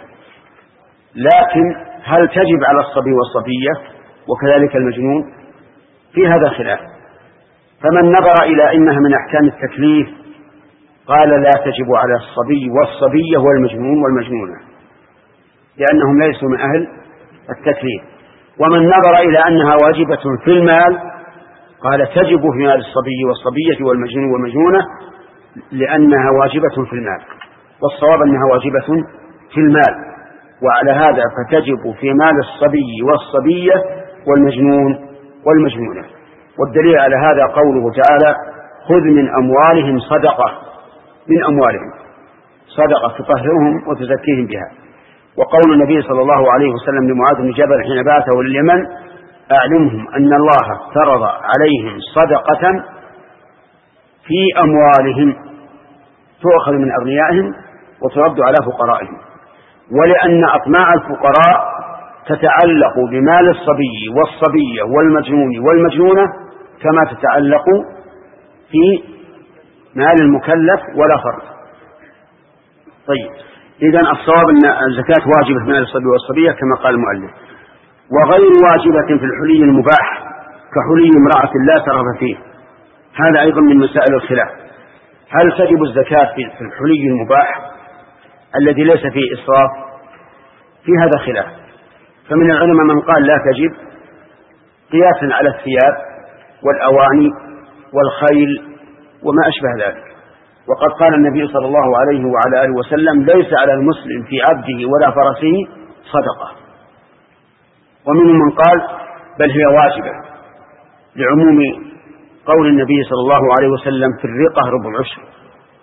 لكن هل تجب على الصبي والصبية وكذلك المجنون؟ في هذا خلاف. فمن نظر إلى إنها من أحكام التكليف قال لا تجب على الصبي والصبية والمجنون والمجنونة لأنهم ليسوا من أهل التكليف. ومن نظر إلى أنها واجبة في المال قال تجب في مال الصبي والصبية والمجنون والمجنونة لأنها واجبة في المال، والصواب أنها واجبة في المال. وعلى هذا فتجب في مال الصبي والصبية والمجنون والمجنونة. والدليل على هذا قوله تعالى خذ من أموالهم صدقة، من أموالهم صدقة تطهرهم وتزكيهم بها. وقول النبي صلى الله عليه وسلم لمعاذ بن جبل حين بعثه لليمن أعلمهم أن الله فرض عليهم صدقة في أموالهم تؤخذ من أغنيائهم وترد على فقرائهم، ولأن أطماع الفقراء تتعلق بمال الصبي والصبية والمجنون والمجنونة كما تتعلق في مال المكلف ولا فرق. طيب، إذن الصواب أن الزكاة واجبة في مال الصبي والصبية كما قال المؤلف، وغير واجبة في الحلي المباح كحلي امرأة لا ترغب فيه، هذا أيضا من مسائل الخلاف. هل تجب الزكاة في الحلي المباح الذي ليس فيه إسراف؟ في هذا خلاف. فمن العلماء من قال لا تجب قياسا على الثياب والأواني والخيل وما أشبه ذلك. وقد قال النبي صلى الله عليه وعلى آله وسلم ليس على المسلم في عبده ولا فرسه صدقة. ومنهم من قال بل هي واجبة لعموم قول النبي صلى الله عليه وسلم في الرقة ربع العشر.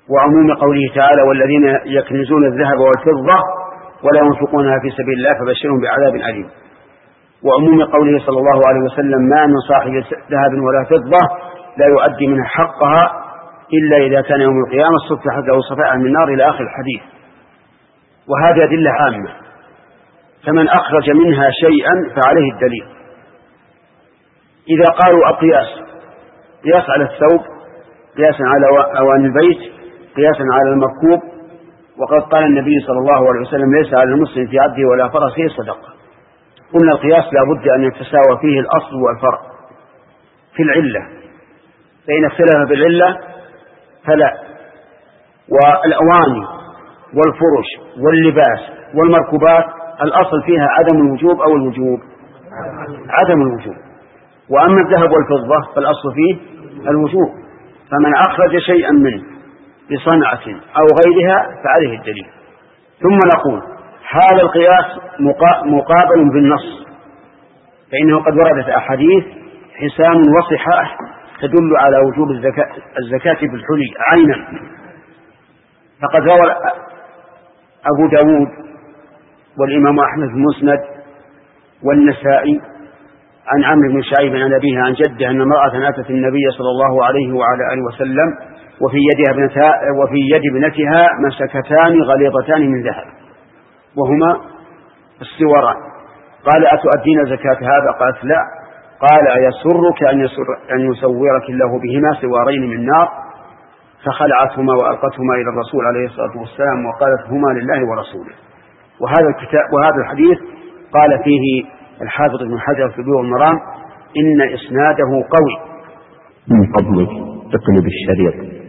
وعموم قوله تعالى والذين يكنزون الذهب والفضة ولا ينفقونها في سبيل الله فبشرهم بعذاب أليم، وعموم قوله صلى الله عليه وسلم ما من صاحب ذهب ولا فضة لا يؤدي منها حقها إلا إذا كان يوم القيامة صفحت له صفائح من النار إلى آخر الحديث. وهذه أدلة عامة، فمن أخرج منها شيئا فعليه الدليل. إذا قالوا القياس قياس على الثوب، قياسا على أواني البيت، قياسا على المركوب، وقد قال النبي صلى الله عليه وسلم ليس على المسلم في عبده ولا فرسه صدقة. قلنا القياس لا بد أن يتساوى فيه الأصل والفرع في العلة، فإن اختلف بالعلة فلا. والأواني والفرش واللباس والمركوبات الأصل فيها عدم الوجوب أو الوجوب، عدم الوجوب. وأما الذهب والفضة فالأصل فيه الوجوب، فمن أخرج شيئا منه بصنعة أو غيرها فعليه الدليل. ثم نقول هذا القياس مقابل بالنص، فإنه قد وردت أحاديث حسان وصحاح تدل على وجوب الزكاة, الزكاة بالحلي عينا. فقد روى أبو داود والإمام أحمد في المسند والنسائي عن عمرو بن شعيب عن أبيه عن جده أن امرأة أتت النبي صلى الله عليه وعلى آله وسلم وفي يدها ابنتها وفي يد ابنتها مسكتان غليظتان من ذهب وهما السوران. قال أتؤدين زكاة هذا؟ قالت لا. قال أيسرك أن, يسر أن يسورك الله بهما سوارين من نار؟ فخلعتهما وألقتهما إلى الرسول عليه الصلاة والسلام وقالت هما لله ورسوله. وهذا الكتاب وهذا الحديث قال فيه الحافظ ابن حجر في بلوغ المرام إن إسناده قوي. من فضلك اقلب الشريط.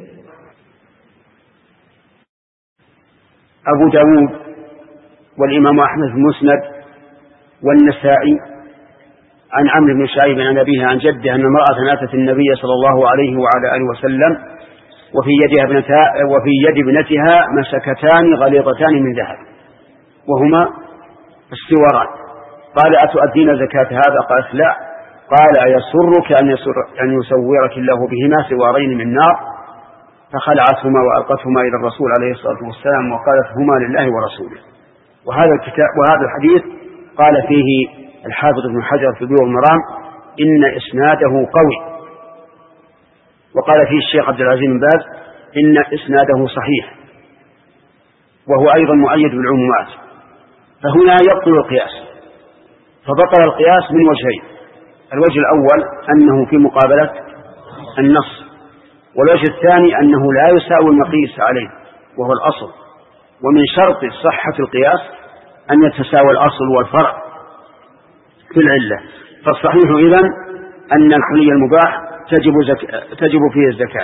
أبو داود والإمام أحمد في المسند والنسائي عن عمرو بن شعيب عن أبيه عن جده أن امرأة أتت النبي صلى الله عليه وعلى آله وسلم وفي يدها ابنتها وفي يد ابنتها مسكتان غليظتان من ذهب وهما السوران. قال أتؤدين زكاة هذا؟ قالت لا. قال أيسرك أن, يسر أن يسورك الله بهما سوارين من نار؟ فخلعتهما وألقتهما إلى الرسول عليه الصلاة والسلام وقالت هما لله ورسوله. وهذا الكتاب وهذا الحديث قال فيه الحافظ ابن حجر في بلوغ المرام إن إسناده قوي. وقال فيه الشيخ عبد العزيز بن باز إن إسناده صحيح وهو أيضا مؤيد بالعمومات. فهنا يبطل القياس، فبطل القياس من وجهين: الوجه الأول أنه في مقابلة النص، والوجه الثاني أنه لا يساوي المقيس عليه وهو الأصل. ومن شرط صحة القياس أن يتساوى الأصل والفرع في العلة. فالصحيح إذن أن الحلي المباح تجب, زك... تجب فيه الزكاة.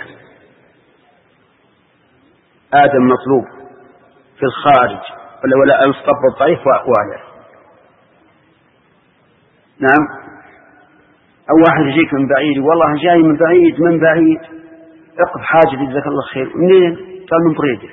آدم مطلوب في الخارج ولا ولا يصطب الضعيف وأعلى. نعم. أو واحد يجيك من بعيد، والله جاي من بعيد من بعيد اقف حاجة جزاك الله خير. منين؟ قال من بريدة.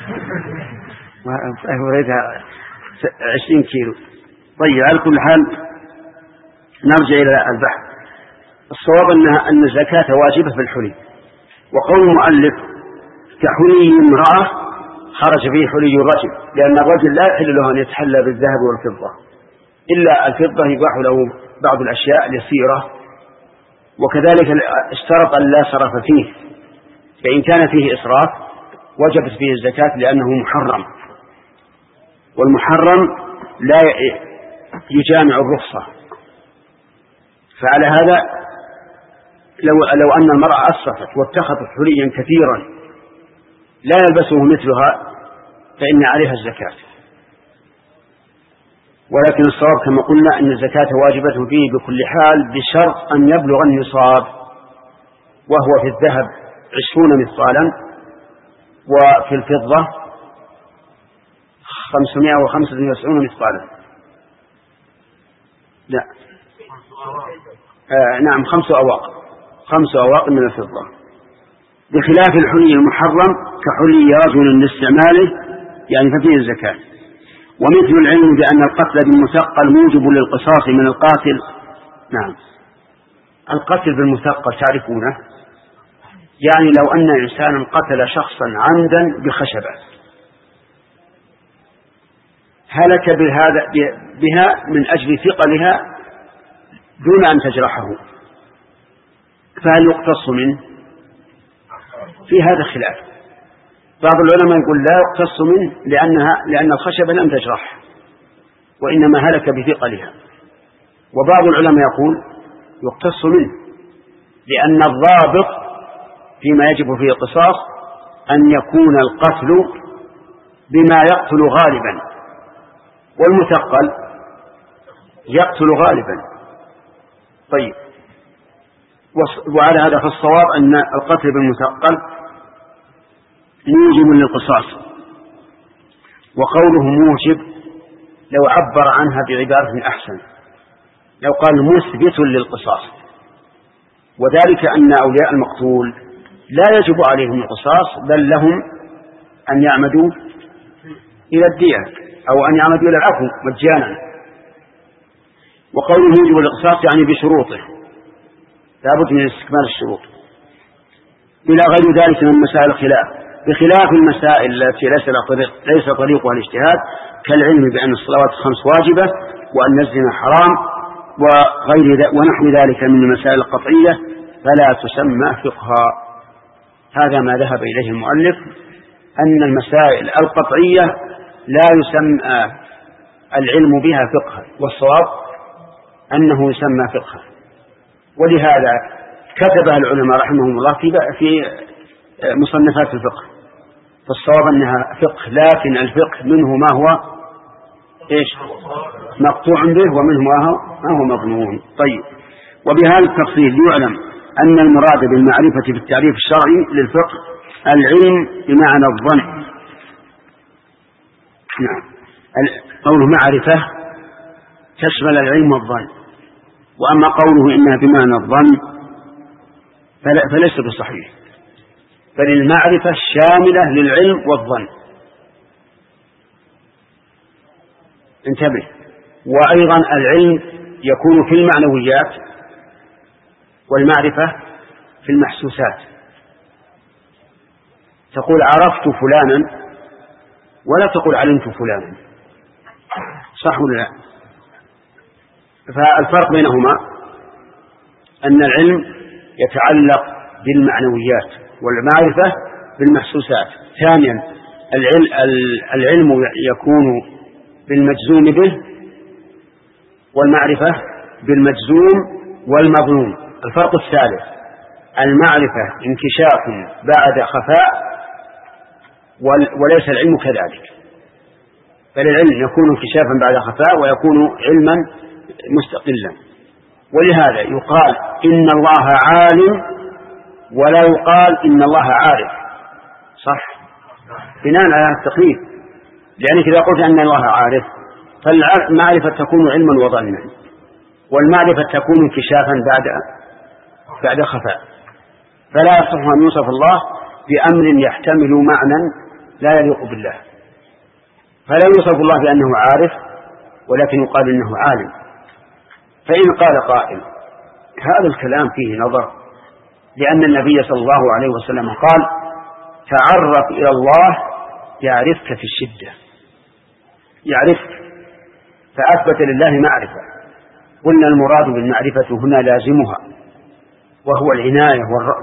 بريدة عشرين كيلو. طيب على كل حال نرجع إلى البحث. الصواب أنها أن الزكاة واجبة في الحلي. وقول المؤلف كحلي امرأة خرج فيه حلي الرجل، لأن الرجل لا يحل له أن يتحلى بالذهب والفضة، إلا الفضة يباح له بعض الأشياء اليسيرة. وكذلك اشترط أن لا صرف فيه، فإن كان فيه إسراف وجبت فيه الزكاة لأنه محرم، والمحرم لا يجامع الرخصة. فعلى هذا لو, لو أن المرأة أسرفت واتخذت حليا كثيرا لا يلبسه مثلها فإن عليها الزكاة. ولكن الصواب كما قلنا أن الزكاة واجبة فيه بكل حال بشرط أن يبلغ النصاب، وهو في الذهب عشرون مثقالا وفي الفضة خمسمائة وخمسة وتسعون مثقالا. لا آه نعم خمس أواق خمس أواق من الفضة، بخلاف الحلي المحرم كحلي رجل لاستعماله يعني ففيه الزكاة. ومثل العلم بأن القتل بالمثقل موجب للقصاص من القاتل. نعم القتل بالمثقل تعرفونه؟ يعني لو أن إنسانا قتل شخصا عمدا بخشبة هلك بهذا بها من أجل ثقلها دون أن تجرحه، فهل يقتص منه؟ في هذا خلاف. بعض العلماء يقول لا يقتص منه لأنها لأن الخشبة لم تجرح وإنما هلك بثقلها، وبعض العلماء يقول يقتص منه لأن الضابط فيما يجب فيه القصاص أن يكون القتل بما يقتل غالبا، والمثقل يقتل غالبا. طيب، وعلى هذا فالصواب أن القتل بالمثقل موجب للقصاص، وقوله موجب لو عبر عنها بعبارة أحسن لو قال مثبت للقصاص، وذلك أن أولياء المقتول لا يجب عليهم القصاص بل لهم أن يعمدوا إلى الدية أو أن يعمدوا إلى العفو مجانا. وقوله يجب القصاص يعني بشروطه، لابد من استكمال الشروط، إلى غير ذلك من مسائل الخلاف، بخلاف المسائل التي ليس ليس طريقها الاجتهاد كالعلم بأن الصلوات الخمس واجبة وأن الزنا حرام وغير ونحو ذلك من المسائل القطعية فلا تسمى فقها. هذا ما ذهب إليه المؤلف، أن المسائل القطعية لا يسمى العلم بها فقها، والصواب أنه يسمى فقها. ولهذا كتبها العلماء رحمهم الله في مصنفات الفقه، فالصواب أنها فقه، لكن الفقه منه ما هو إيش مقطوع به ومنه ما هو, ما هو مظنون. طيب، وبهذا التفصيل يعلم أن المراد بالمعرفة في التعريف الشرعي للفقه العلم بمعنى الظن. نعم، قوله معرفة تشمل العلم والظن، وأما قوله إنها بمعنى الظن فليس بصحيح، فللمعرفة شاملة للعلم والظن. انتبه. وأيضا العلم يكون في المعنويات والمعرفة في المحسوسات. تقول عرفت فلانا ولا تقول علمت فلانا، صح ولا لا؟ فالفرق بينهما أن العلم يتعلق بالمعنويات والمعرفة بالمحسوسات. ثانيا العلم يكون بالمجزوم به والمعرفة بالمجزوم والمظنون. الفرق الثالث المعرفة انكشاف بعد خفاء وليس العلم كذلك، بل العلم يكون انكشافا بعد خفاء ويكون علما مستقلا. ولهذا يقال إن الله عالم ولا يقال إن الله عارف، صح؟ بناء على التقييد، لأنك إذا قلت أن الله عارف فالمعرفة تكون علما وظنا، والمعرفة تكون انكشافا بعد بعد خفاء، فلا يصح أن يوصف الله بأمر يحتمل معنى لا يليق بالله، فلا يوصف الله بأنه عارف ولكن يقال إنه عالم. فإن قال قائل هذا الكلام فيه نظر، لأن النبي صلى الله عليه وسلم قال تعرف إلى الله يعرفك في الشدة، يعرفك، فأثبت لله معرفة. قلنا المراد بالمعرفة هنا لازمها وهو العناية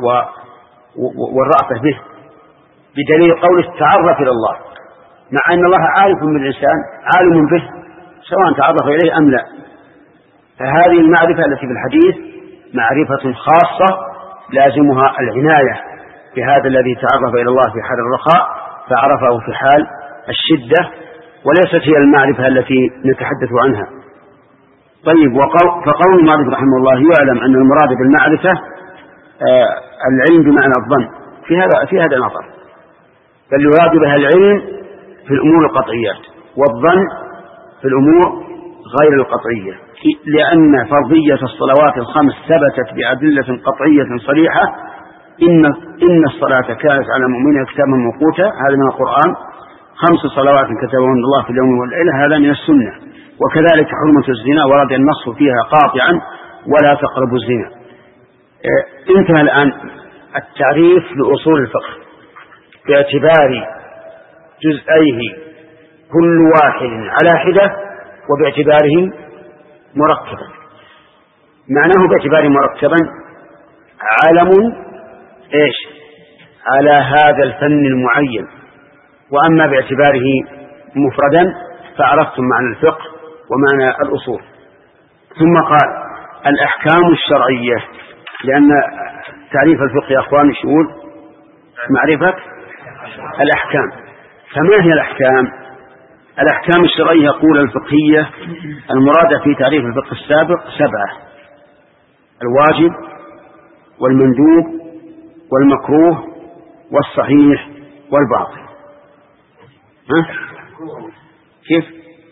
والرأفة به، بدليل قوله تعرف إلى الله، مع أن الله عارف بالإنسان عالم به سواء تعرف إليه أم لا. فهذه المعرفة التي في الحديث معرفة خاصة لازمها العناية بهذا الذي تعرف إلى الله في حال الرخاء فعرفه في حال الشدة، وليست هي المعرفة التي نتحدث عنها. طيب، فقول المؤلف رحمه الله يعلم أن المراد بالمعرفة آه العلم بمعنى الظن، في هذا في هذا نظر، بل يراد بها العلم في الأمور القطعيات والظن في الأمور غير القطعية، لأن فرضية الصلوات الخمس ثبتت بأدلة قطعية صريحة. إن إن الصلاة كانت على المؤمنين كتابا موقوتا، هذا من القرآن. خمس صلوات كتبهن الله في اليوم والليلة، هذا من السنة. وكذلك حرمة الزنا ورد النص فيها قاطعا ولا تقربوا الزنا. انتهى الآن التعريف لأصول الفقه باعتبار جزئيه كل واحد على حدة وباعتباره مركبا. معناه باعتباره مركبا علم إيش على هذا الفن المعين، وأما باعتباره مفردا فعرفتم معنى الفقه ومعنى الأصول. ثم قال الأحكام الشرعية، لأن تعريف الفقه يا أخوان يقول معرفة الأحكام. فما هي الأحكام؟ الأحكام الشرعية يقول الفقهية المرادة في تعريف الفقه السابق سبعة: الواجب والمندوب والمكروه والصحيح والباطل. ها؟ كيف؟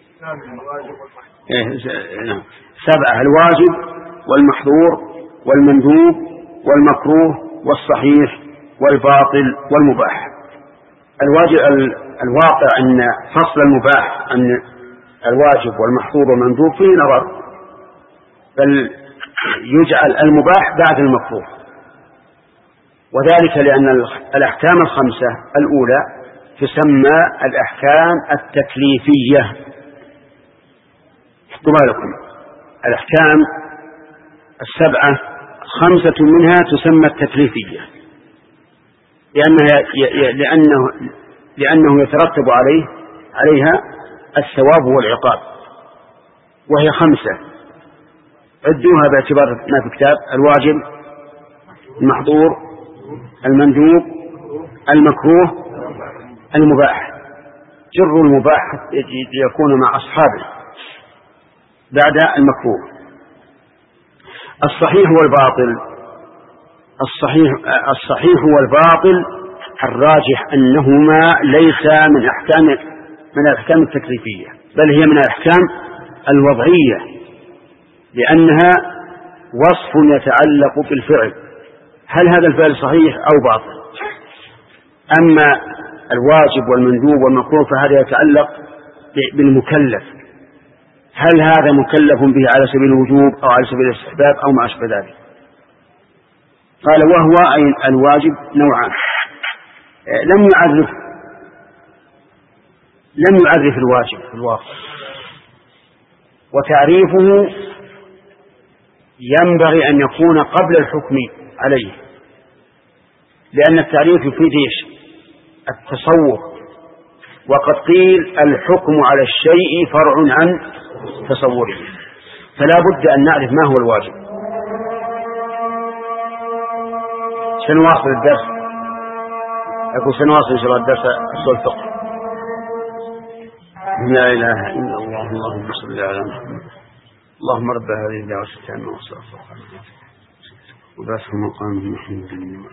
إيه سبعة: الواجب والمحظور والمندوب والمكروه والصحيح والباطل والمباح. الواجب الواقع أن فصل المباح أن الواجب والمحظور والمندوب فيه نظر، بل يجعل المباح بعد المكروه، وذلك لأن الأحكام الخمسة الأولى تسمى الأحكام التكليفية. احكوا بالكم، الأحكام السبعة خمسة منها تسمى التكليفية لأنها لأنه لأنه يترتب عليه عليها الثواب والعقاب، وهي خمسة عدوها باعتبار ما في الكتاب: الواجب، المحظور، المندوب، المكروه، المباح. جر المباح يكون مع أصحابه بعد المكروه. الصحيح والباطل. الصحيح الصحيح والباطل الراجح أنهما ليس من أحكام من الأحكام التكليفية، بل هي من الأحكام الوضعية، لأنها وصف يتعلق بالفعل، هل هذا الفعل صحيح أو باطل. أما الواجب والمندوب والمكروه فهذا يتعلق بالمكلف، هل هذا مكلف به على سبيل الوجوب أو على سبيل الاستحباب أو ما أشبه ذلك. قال وهو أي الواجب نوعان. لم يعرف لم يعرف الواجب في الواقع، وتعريفه ينبغي أن يكون قبل الحكم عليه، لأن التعريف يفيد التصور، وقد قيل الحكم على الشيء فرع عن تصوره، فلا بد أن نعرف ما هو الواجب. سنواصل الدرس، أقول سنواصل إن شاء الله الدرس أصول الفقه. لا إله إلا الله، اللهم صل على محمد. اللهم رب هذه الدعوة التامة والصلاة وبعثه مقام محمد.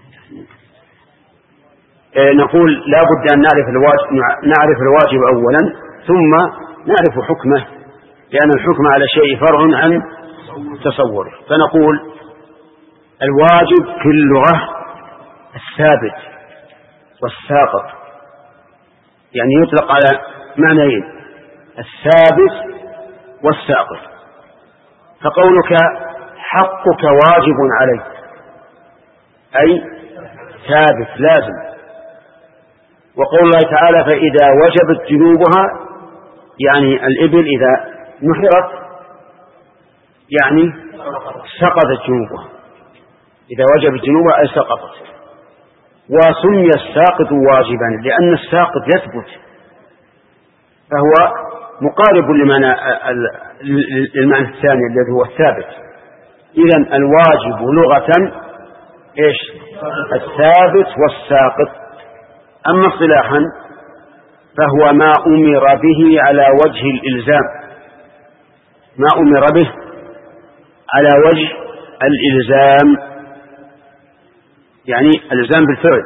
نقول لا بد أن نعرف الواجب نعرف الواجب أولا ثم نعرف حكمه، لأن الحكم على شيء فرع عن تصوره. فنقول الواجب في اللغة الثابت والساقط، يعني يطلق على معنيين: الثابت والساقط. فقولك حقك واجب عليك أي ثابت لازم، وقول الله تعالى فإذا وجبت جنوبها يعني الإبل إذا نحرت يعني سقطت جنوبها، إذا وجبت جنوبها أي سقطت. وسمي الساقط واجبا لأن الساقط يثبت، فهو مقارب لمعنى المعنى الثاني الذي هو الثابت. إذن الواجب لغة إيش؟ الثابت والساقط. أما اصطلاحا فهو ما أمر به على وجه الإلزام، ما أمر به على وجه الإلزام، يعني الإلزام بالفعل.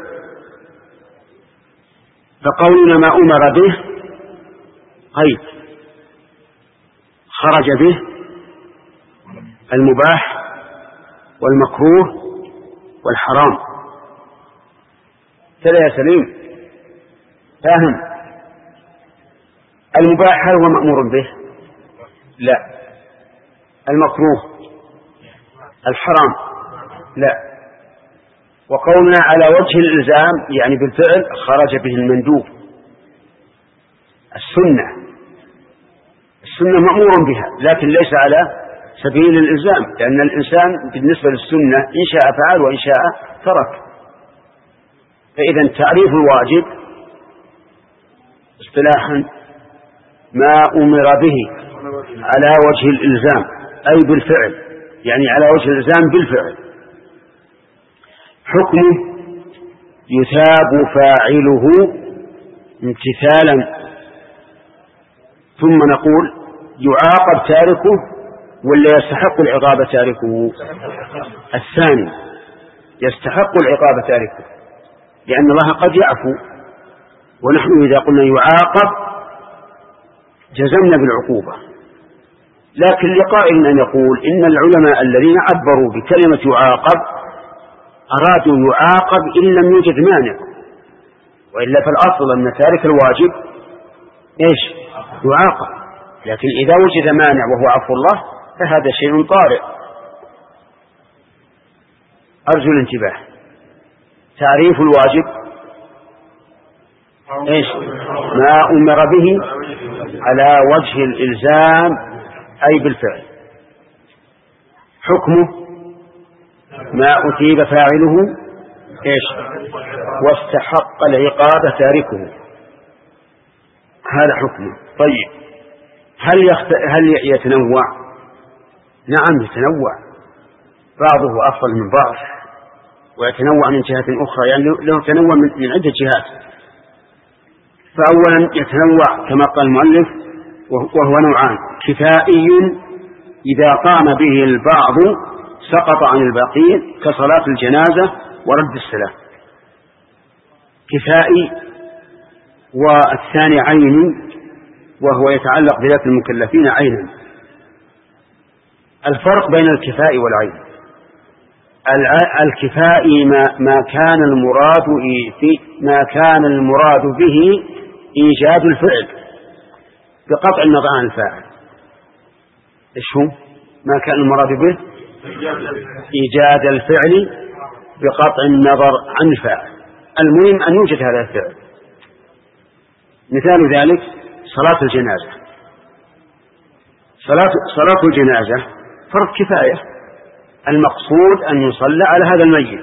فقولنا ما أمر به قيد، خرج به المباح والمكروه والحرام. كذا يا سليم فاهم؟ المباح هل هو مأمور به؟ لا. المكروه؟ الحرام؟ لا. وقولنا على وجه الإلزام يعني بالفعل خرج به المندوب. السنة السنة مأمور بها لكن ليس على سبيل الإلزام، لأن الإنسان بالنسبة للسنة إن شاء فعل وإن شاء ترك. فإذا تعريف الواجب اصطلاحا ما أمر به على وجه الإلزام أي بالفعل، يعني على وجه الإلزام بالفعل. حكمه يثاب فاعله امتثالا، ثم نقول يعاقب تاركه ولا يستحق العقاب تاركه؟ الثاني يستحق العقاب تاركه، لأن الله قد يعفو، ونحن إذا قلنا يعاقب جزمنا بالعقوبة. لكن لقائل أن يقول إن العلماء الذين عبروا بكلمة يعاقب أرادوا يعاقب إن لم يوجد مانع، وإلا فالأصل أن تارك الواجب إيش؟ يعاقب، لكن إذا وجد مانع وهو عفو الله فهذا شيء طارئ. أرجو الانتباه. تعريف الواجب إيش؟ ما أمر به على وجه الإلزام أي بالفعل. حكمه ما أثيب فاعله إيش؟ واستحق العقاب تاركه، هذا حكمه. طيب هل, يخت... هل يتنوع؟ نعم يتنوع، بعضه أفضل من بعض ويتنوع من جهة أخرى، يعني له تنوع من, من عدة جهات. فأولا يتنوع كما قال المؤلف وهو نوعان: كفائي إذا قام به البعض سقط عن الباقين كصلاة الجنازة ورد السلام، كفائي. والثاني عيني وهو يتعلق بذات المكلفين عينا. الفرق بين الكفاء والعين: الكفاء ما, ما كان المراد في ما كان المراد به إيجاد الفعل بقطع النظر عن الفاعل. إيش هو ما كان المراد به؟ إيجاد الفعل بقطع النظر عن الفاعل. المهم أن يوجد هذا الفعل. مثال ذلك صلاة الجنازة. صلاة, صلاة الجنازة فرض كفاية، المقصود أن يصلى على هذا الميت،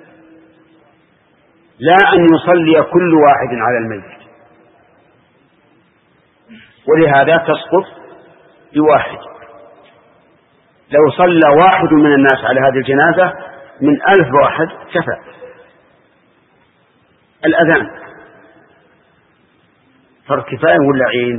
لا أن يصلي كل واحد على الميت، ولهذا تسقط بواحد. لو صلى واحد من الناس على هذه الجنازة من ألف واحد كفى. الأذان فرض كفاية ولا عين؟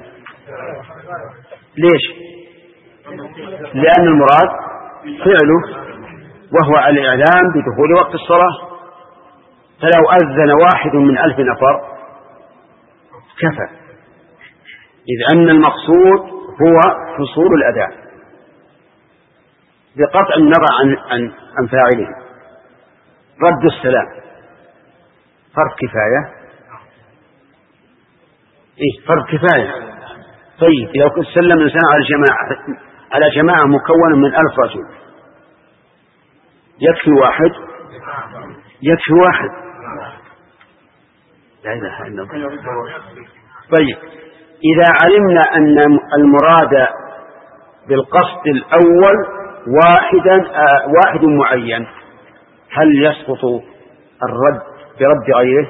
ليش؟ لأن المراد فعله وهو الإعلام بدخول وقت الصلاة، فلو أذن واحد من ألف نفر كفى، إذ أن المقصود هو حصول الأذان بقطع النظر عن, عن, عن فاعله. رد السلام فرض كفاية. إيه فرض كفاية. طيب لو سلم الإنسان على جماعة على جماعة مكونة من ألف رجل يكفي واحد؟ يكفي واحد. لا إله إلا الله. طيب إذا علمنا أن المراد بالقصد الأول واحدا آه واحد معين، هل يسقط الرد برد غيره؟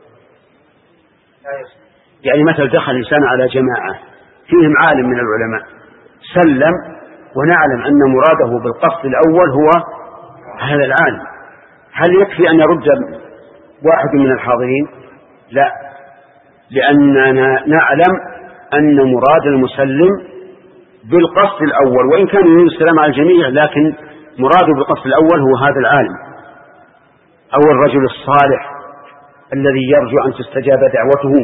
يعني مثل دخل الإنسان على جماعة فيهم عالم من العلماء سلم، ونعلم أن مراده بالقصد الأول هو هذا العالم، هل يكفي أن يرد واحد من الحاضرين؟ لا، لأننا نعلم أن مراد المسلم بالقصد الأول، وإن كان يريد السلام على الجميع لكن مراده بالقصد الأول هو هذا العالم أو الرجل الصالح الذي يرجو أن تستجاب دعوته.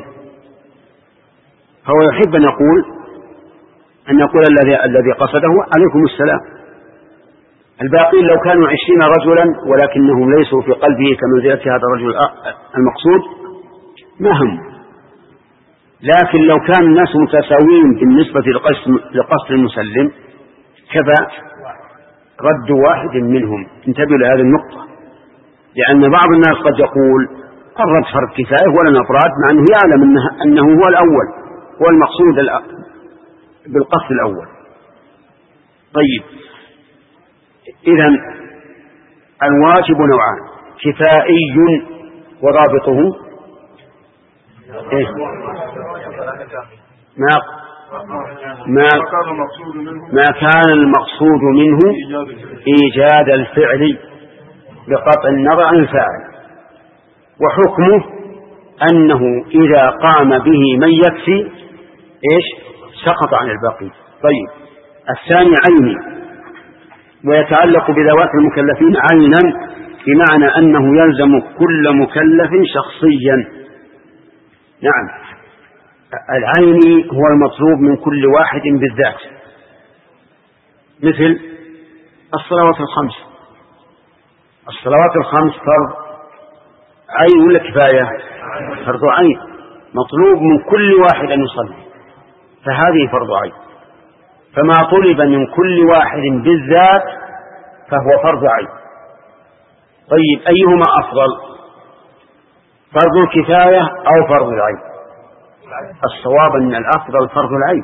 هو يحب أن يقول أن يقول الذي الذي قصده عليكم السلام. الباقين لو كانوا عشرين رجلا ولكنهم ليسوا في قلبه كمنزلة هذا الرجل المقصود ما هم، لكن لو كان الناس متساويين بالنسبة لقصد المسلم كفى رد واحد منهم. انتبهوا لهذه النقطة، لأن بعض الناس قد يقول فرض فرض كفاية ولا أفراد، مع أنه يعلم أنه, أنه هو الأول، هو المقصود بالقصد الأول. طيب، إذن الواجب نوعان: كفائي وضابطه إيه؟ ما ما ما كان المقصود منه إيجاد الفعل بقطع النظر عن الفاعل، وحكمه أنه إذا قام به من يكفي إيش سقط عن الباقي. طيب، الثاني عيني، ويتعلق بذوات المكلفين عينا، بمعنى أنه يلزم كل مكلف شخصيا. نعم، العيني هو المطلوب من كل واحد بالذات، مثل الصلوات الخمس. الصلوات الخمس فرض عين ولا كفاية؟ فرض عين، مطلوب من كل واحد أن يصلي، فهذه فرض عين. فما طلب من كل واحد بالذات فهو فرض عين. طيب، أيهما أفضل، فرض الكفاية أو فرض العين؟ الصواب أن الأفضل فرض العين،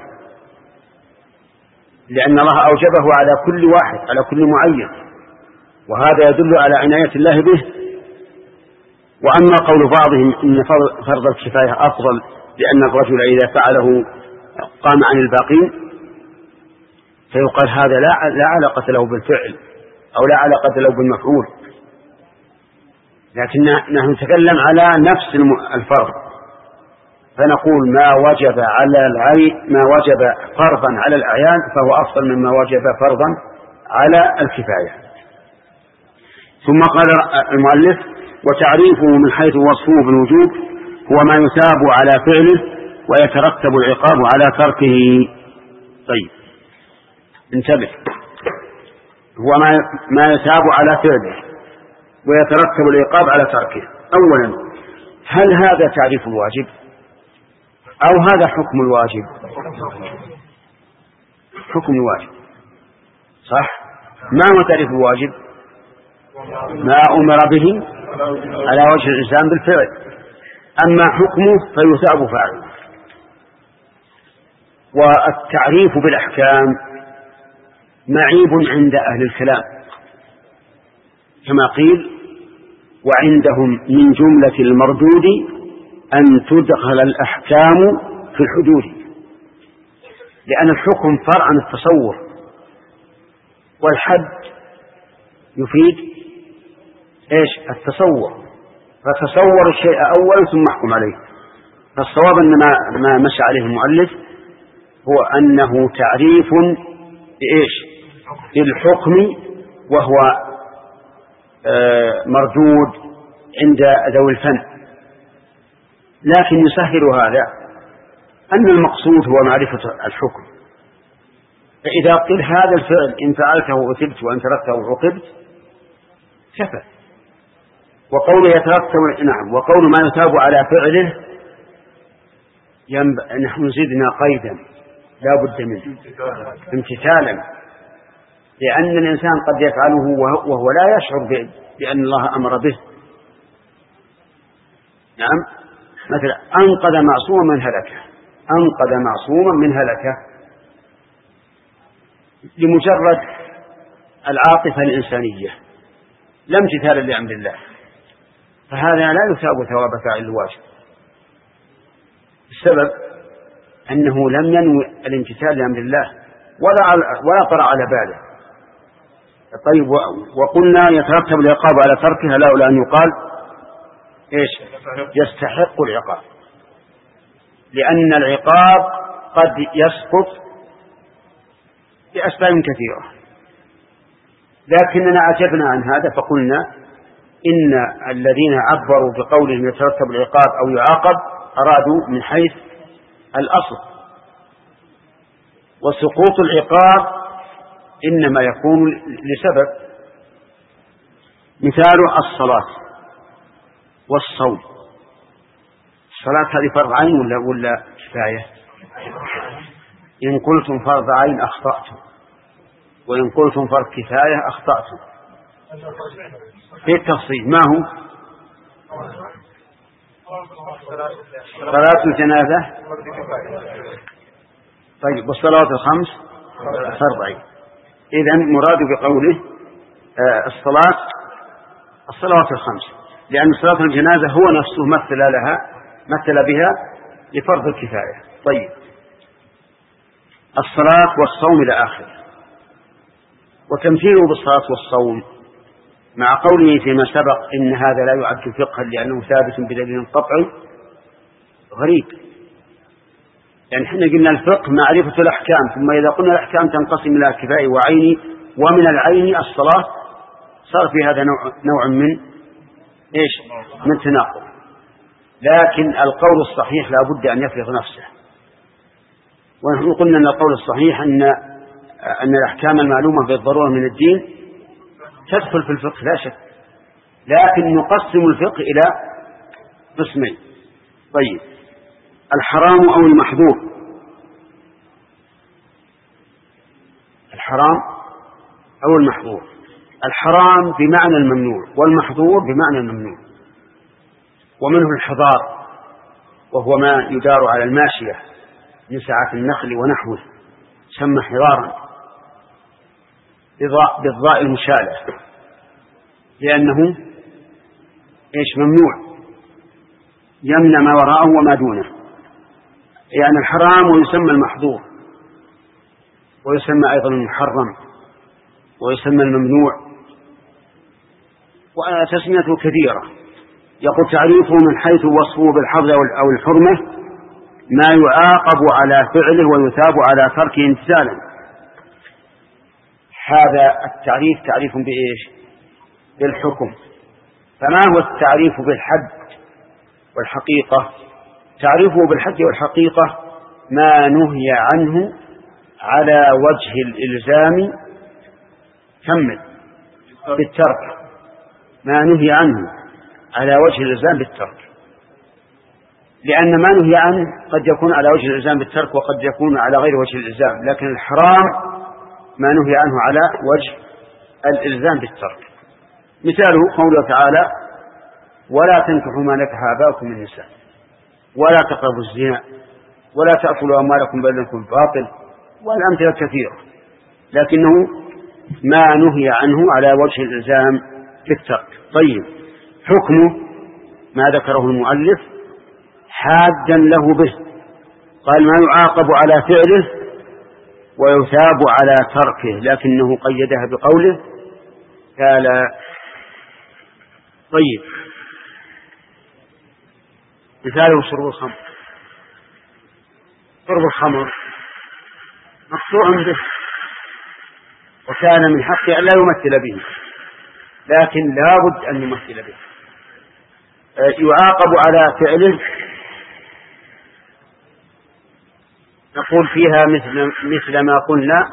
لأن الله أوجبه على كل واحد، على كل معين، وهذا يدل على عناية الله به. وأما قول بعضهم إن فرض الكفاية أفضل لأن الرجل إذا فعله قام عن الباقين، فيقال هذا لا لا علاقة له بالفعل أو لا علاقة له بالمفعول، لكن نحن نتكلم على نفس الفرض، فنقول ما وجب على العين، ما وجب فرضا على الأعيان فهو أفضل مما وجب فرضا على الكفاية. ثم قال المؤلف: وتعريفه من حيث وصفه بالوجوب هو ما يثاب على فعله ويترتب العقاب على تركه. طيب، انتبه، هو ما ما يثاب على فعله ويترتب العقاب على تركه. أولا، هل هذا تعريف الواجب أو هذا حكم الواجب؟ حكم الواجب، صح؟ ما هو تعريف الواجب؟ ما أمر به على وجه الإلزام بالفعل، أما حكمه فيثاب فاعله. والتعريف بالأحكام معيب عند أهل الكلام، كما قيل: وعندهم من جملة المردود أن تدخل الأحكام في الحدود، لأن الحكم فرع عن التصور، والحد يفيد إيش؟ التصور، فتصور الشيء أولا ثم احكم عليه. فالصواب أن ما, ما مشى عليه المؤلف هو أنه تعريف بإيش؟ بالحكم، وهو آه مردود عند ذوي الفن، لكن يسهل هذا أن المقصود هو معرفة الحكم. فإذا قيل هذا الفعل إن فعلته عتبت وإن تركته عوقبت كفى. وقوله يترتب، نعم، وقول ما يثاب على فعله ينب... نحن زدنا قيدا لا بد منه امتثالا، لأن الإنسان قد يفعله وهو لا يشعر بأن الله أمر به. نعم، مثلا أنقذ معصوما من هلكه، أنقذ معصوما من هلكه لمجرد العاطفة الإنسانية لا امتثالا لأمر الله، فهذا لا يثاب ثواب فاعل الواجب. السبب أنه لم ينوي الامتثال لأمر الله ولا ولا طرأ على باله. طيب، وقلنا يترتب العقاب على تركها، لا أن يقال إيش؟ يستحق العقاب، لأن العقاب قد يسقط لأسباب كثيرة، لكننا عجبنا عن هذا فقلنا إن الذين عبروا بقولهم يترتب العقاب أو يعاقب أرادوا من حيث الأصل، وسقوط العقاب إنما يكون لسبب. مثال الصلاة والصوم. الصلاة هذه فرض عين ولا ولا كفاية؟ إن قلتم فرض عين أخطأتم، وإن قلتم فرض كفاية أخطأتم. في التفصيل ما هو؟ صلاة الجنازة. طيب والصلاة الخمس فرض عين. إذن مراد بقوله الصلاة الصلوات الخمس، لأن صلاة الجنازة هو نفسه مثل لها مثل بها لفرض الكفاية. طيب الصلاة والصوم إلى آخره. وتمثيله بالصلاة والصوم مع قوله فيما سبق إن هذا لا يعد فقها لأنه ثابت بدليل قطعي غريب. يعني احنا قلنا الفقه معرفة الأحكام، ثم إذا قلنا الأحكام تنقسم إلى كفائي وعيني، ومن العين الصلاة، صار في هذا نوع, نوع من إيش من تناقض. لكن القول الصحيح لا بد أن يفرض نفسه. ونحن قلنا أن القول الصحيح أن أن الأحكام المعلومة بالضرورة من الدين تدخل في الفقه لا شك، لكن نقسم الفقه إلى قسمين. طيب الحرام أو المحظور. الحرام أو المحظور. الحرام بمعنى الممنوع، والمحظور بمعنى الممنوع. ومنه الحضار وهو ما يدار على الماشية من ساعة النخل ونحوه، سمى حضارا بالضاء المشالة، لأنه إيش ممنوع، يمنع ما وراءه وما دونه. يعني الحرام ويسمى المحظور، ويسمى أيضا المحرم، ويسمى الممنوع، وتسميته كثيرة. يقول تعريفه من حيث وصفه بالحظ أو الحرمة ما يعاقب على فعله ويثاب على تركه امتثالا. هذا التعريف تعريف بإيش؟ بالحكم. فما هو التعريف بالحد والحقيقة؟ تعريفه بالحد والحقيقة ما نهي عنه على وجه الإلزام كمل بالترك، ما نهي عنه على وجه الإلزام بالترك، لأن ما نهي عنه قد يكون على وجه الإلزام بالترك وقد يكون على غير وجه الإلزام، لكن الحرام ما نهي عنه على وجه الإلزام بالترك. مثاله قوله تعالى ولا تنكحوا ما نكح آباؤكم من النساء، ولا تقربوا الزنا، ولا تأكلوا أموالكم بينكم بالباطل، والأمثلة كثيرة، لكنه ما نهي عنه على وجه الإلزام بالترك. طيب حكمه ما ذكره المؤلف حادا له به، قال ما يعاقب على فعله ويثاب على تركه، لكنه قيدها بقوله قال. طيب مثاله شرب الخمر. شرب الخمر مقطوع به، وكان من حقه أن لا يمثل به، لكن لا بد أن يمثل به. يعاقب على فعله، نقول فيها مثل مثل ما قلنا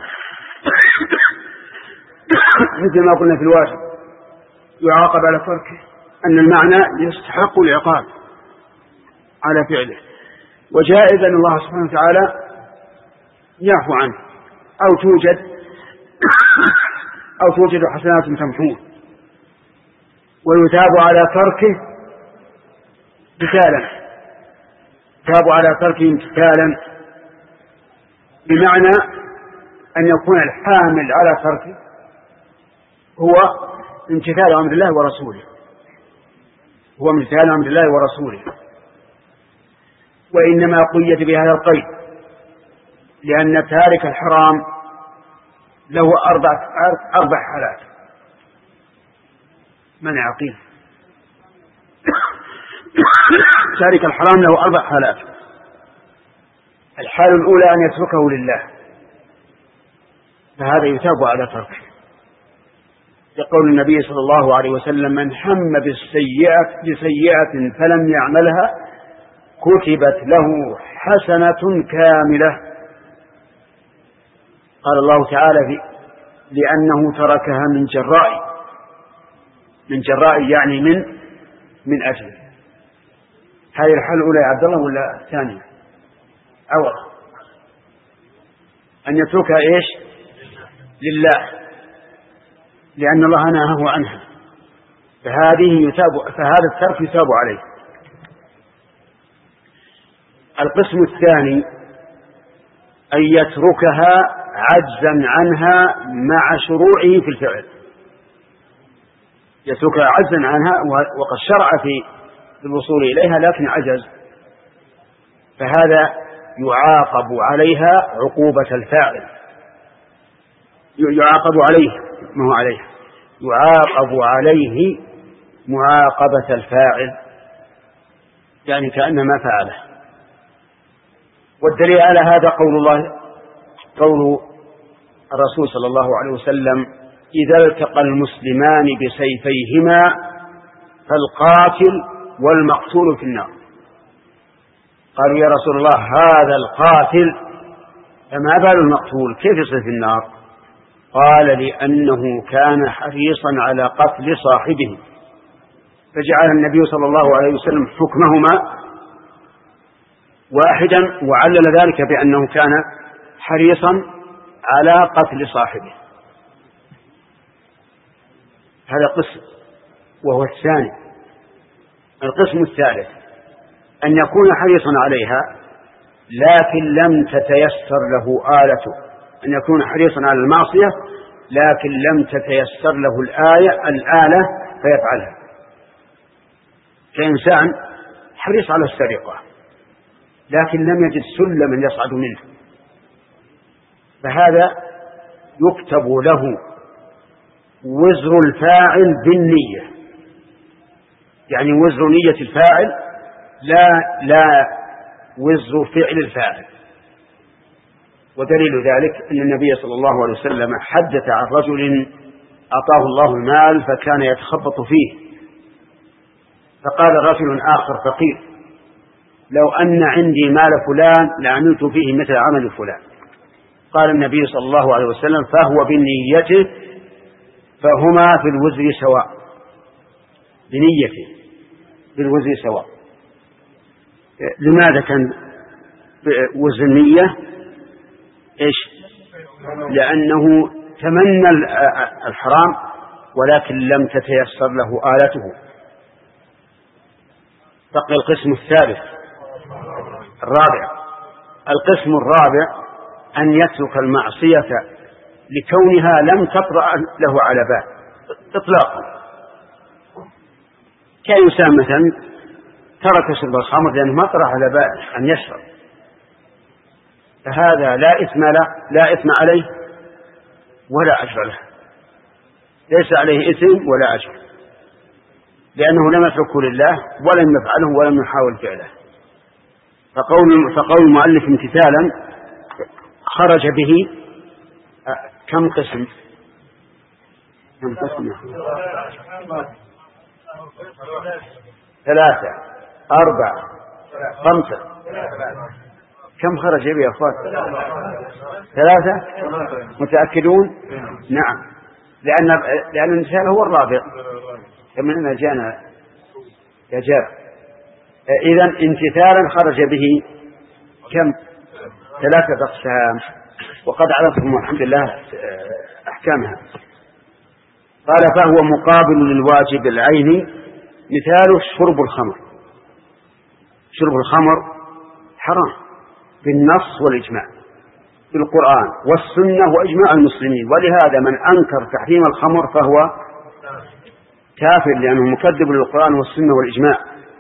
مثل ما قلنا في الواجب يعاقب على تركه، أن المعنى يستحق العقاب على فعله، وجائز أن الله سبحانه وتعالى يعفو عنه، أو توجد أو توجد حسنات تمحوه، ويثاب على تركه امتثالا. يثاب على تركه امتثالا بمعنى أن يكون الحامل على تركه هو امتثال أمر الله ورسوله، هو امتثال أمر الله ورسوله، وإنما قيد بهذا القيد لأن تارك الحرام له أربع أربع حالات. من عقيل تارك الحرام له أربع حالات. الحالة الأولى أن يتركه لله، فهذا يثاب على تركه، يقول النبي صلى الله عليه وسلم من هم بالسيئة بسيئة فلم يعملها كتبت له حسنة كاملة. قال الله تعالى في لأنه تركها من جراء من جراء يعني من من أجل. هذه الحالة الأولى يا عبد الله ولا الثانية؟ أول أن يتركها إيش؟ لله لأن الله نهاه عنها، فهذه يتاب فهذا الترك يتاب عليه. القسم الثاني أن يتركها عجزا عنها مع شروعه في الفعل، يتركها عجزا عنها وقد شرع في الوصول إليها لكن عجز، فهذا يعاقب عليها عقوبة الفاعل، يعاقب عليه ما هو عليه يعاقب عليه معاقبة الفاعل، يعني كأنما فعله. والدليل على هذا قول الله قول الرسول صلى الله عليه وسلم: إذا التقى المسلمان بسيفيهما فالقاتل والمقتول في النار. قالوا: يا رسول الله هذا القاتل، فما بال المقتول كيف يصير في النار؟ قال: لأنه كان حريصا على قتل صاحبه، فجعل النبي صلى الله عليه وسلم حكمهما واحدا، وعلل ذلك بأنه كان حريصا على قتل صاحبه. هذا قسم، وهو الثاني. القسم الثالث أن يكون حريصا عليها لكن لم تتيسر له آلته، أن يكون حريصا على المعصية لكن لم تتيسر له الآية الآلة فيفعلها، كإنسان حريص على السرقة لكن لم يجد سلما يصعد منه، فهذا يكتب له وزر الفاعل بالنية، يعني وزر نية الفاعل لا لا وزر فعل الفاعل. ودليل ذلك أن النبي صلى الله عليه وسلم حدث عن رجل أعطاه الله المال فكان يتخبط فيه، فقال رجل آخر فقير: لو أن عندي مال فلان لعملت فيه مثل عمل فلان. قال النبي صلى الله عليه وسلم: فهو بنيته، فهما في الوزر سواء، بنيته في الوزر سواء. لماذا كان وزر النية؟ إيش؟ لأنه تمنى الحرام ولكن لم تتيسر له آلته. بقي القسم الثالث الرابع. القسم الرابع أن يترك المعصية لكونها لم تطرأ له على بال إطلاقا، كإنسان مثلا ترك شرب الخمر لأنه ما طرأ على بال أن يشرب، فهذا لا إثم له، لا إثم عليه ولا أجر له، ليس عليه إثم ولا أجر، لأنه لم يتركه لله ولم يفعله ولم يحاول فعله. فقول, فقول المؤلف امتثالا خرج به كم قسم؟ كم قسم؟ ثلاثة، أربعة، خمسة. كم خرج به يا أخوات؟ ثلاثة. متأكدون؟ نعم، لأن لأن الامتثال هو الرابع كما أننا جاءنا يا جاب. إذا امتثالا خرج به كم؟ ثلاثة أقسام، وقد عرفتم الحمد لله أحكامها. قال: فهو مقابل للواجب العيني، مثال شرب الخمر. شرب الخمر حرام بالنص والإجماع في القرآن والسنة وإجماع المسلمين، ولهذا من أنكر تحريم الخمر فهو كافر لأنه مكذب للقرآن والسنة والإجماع.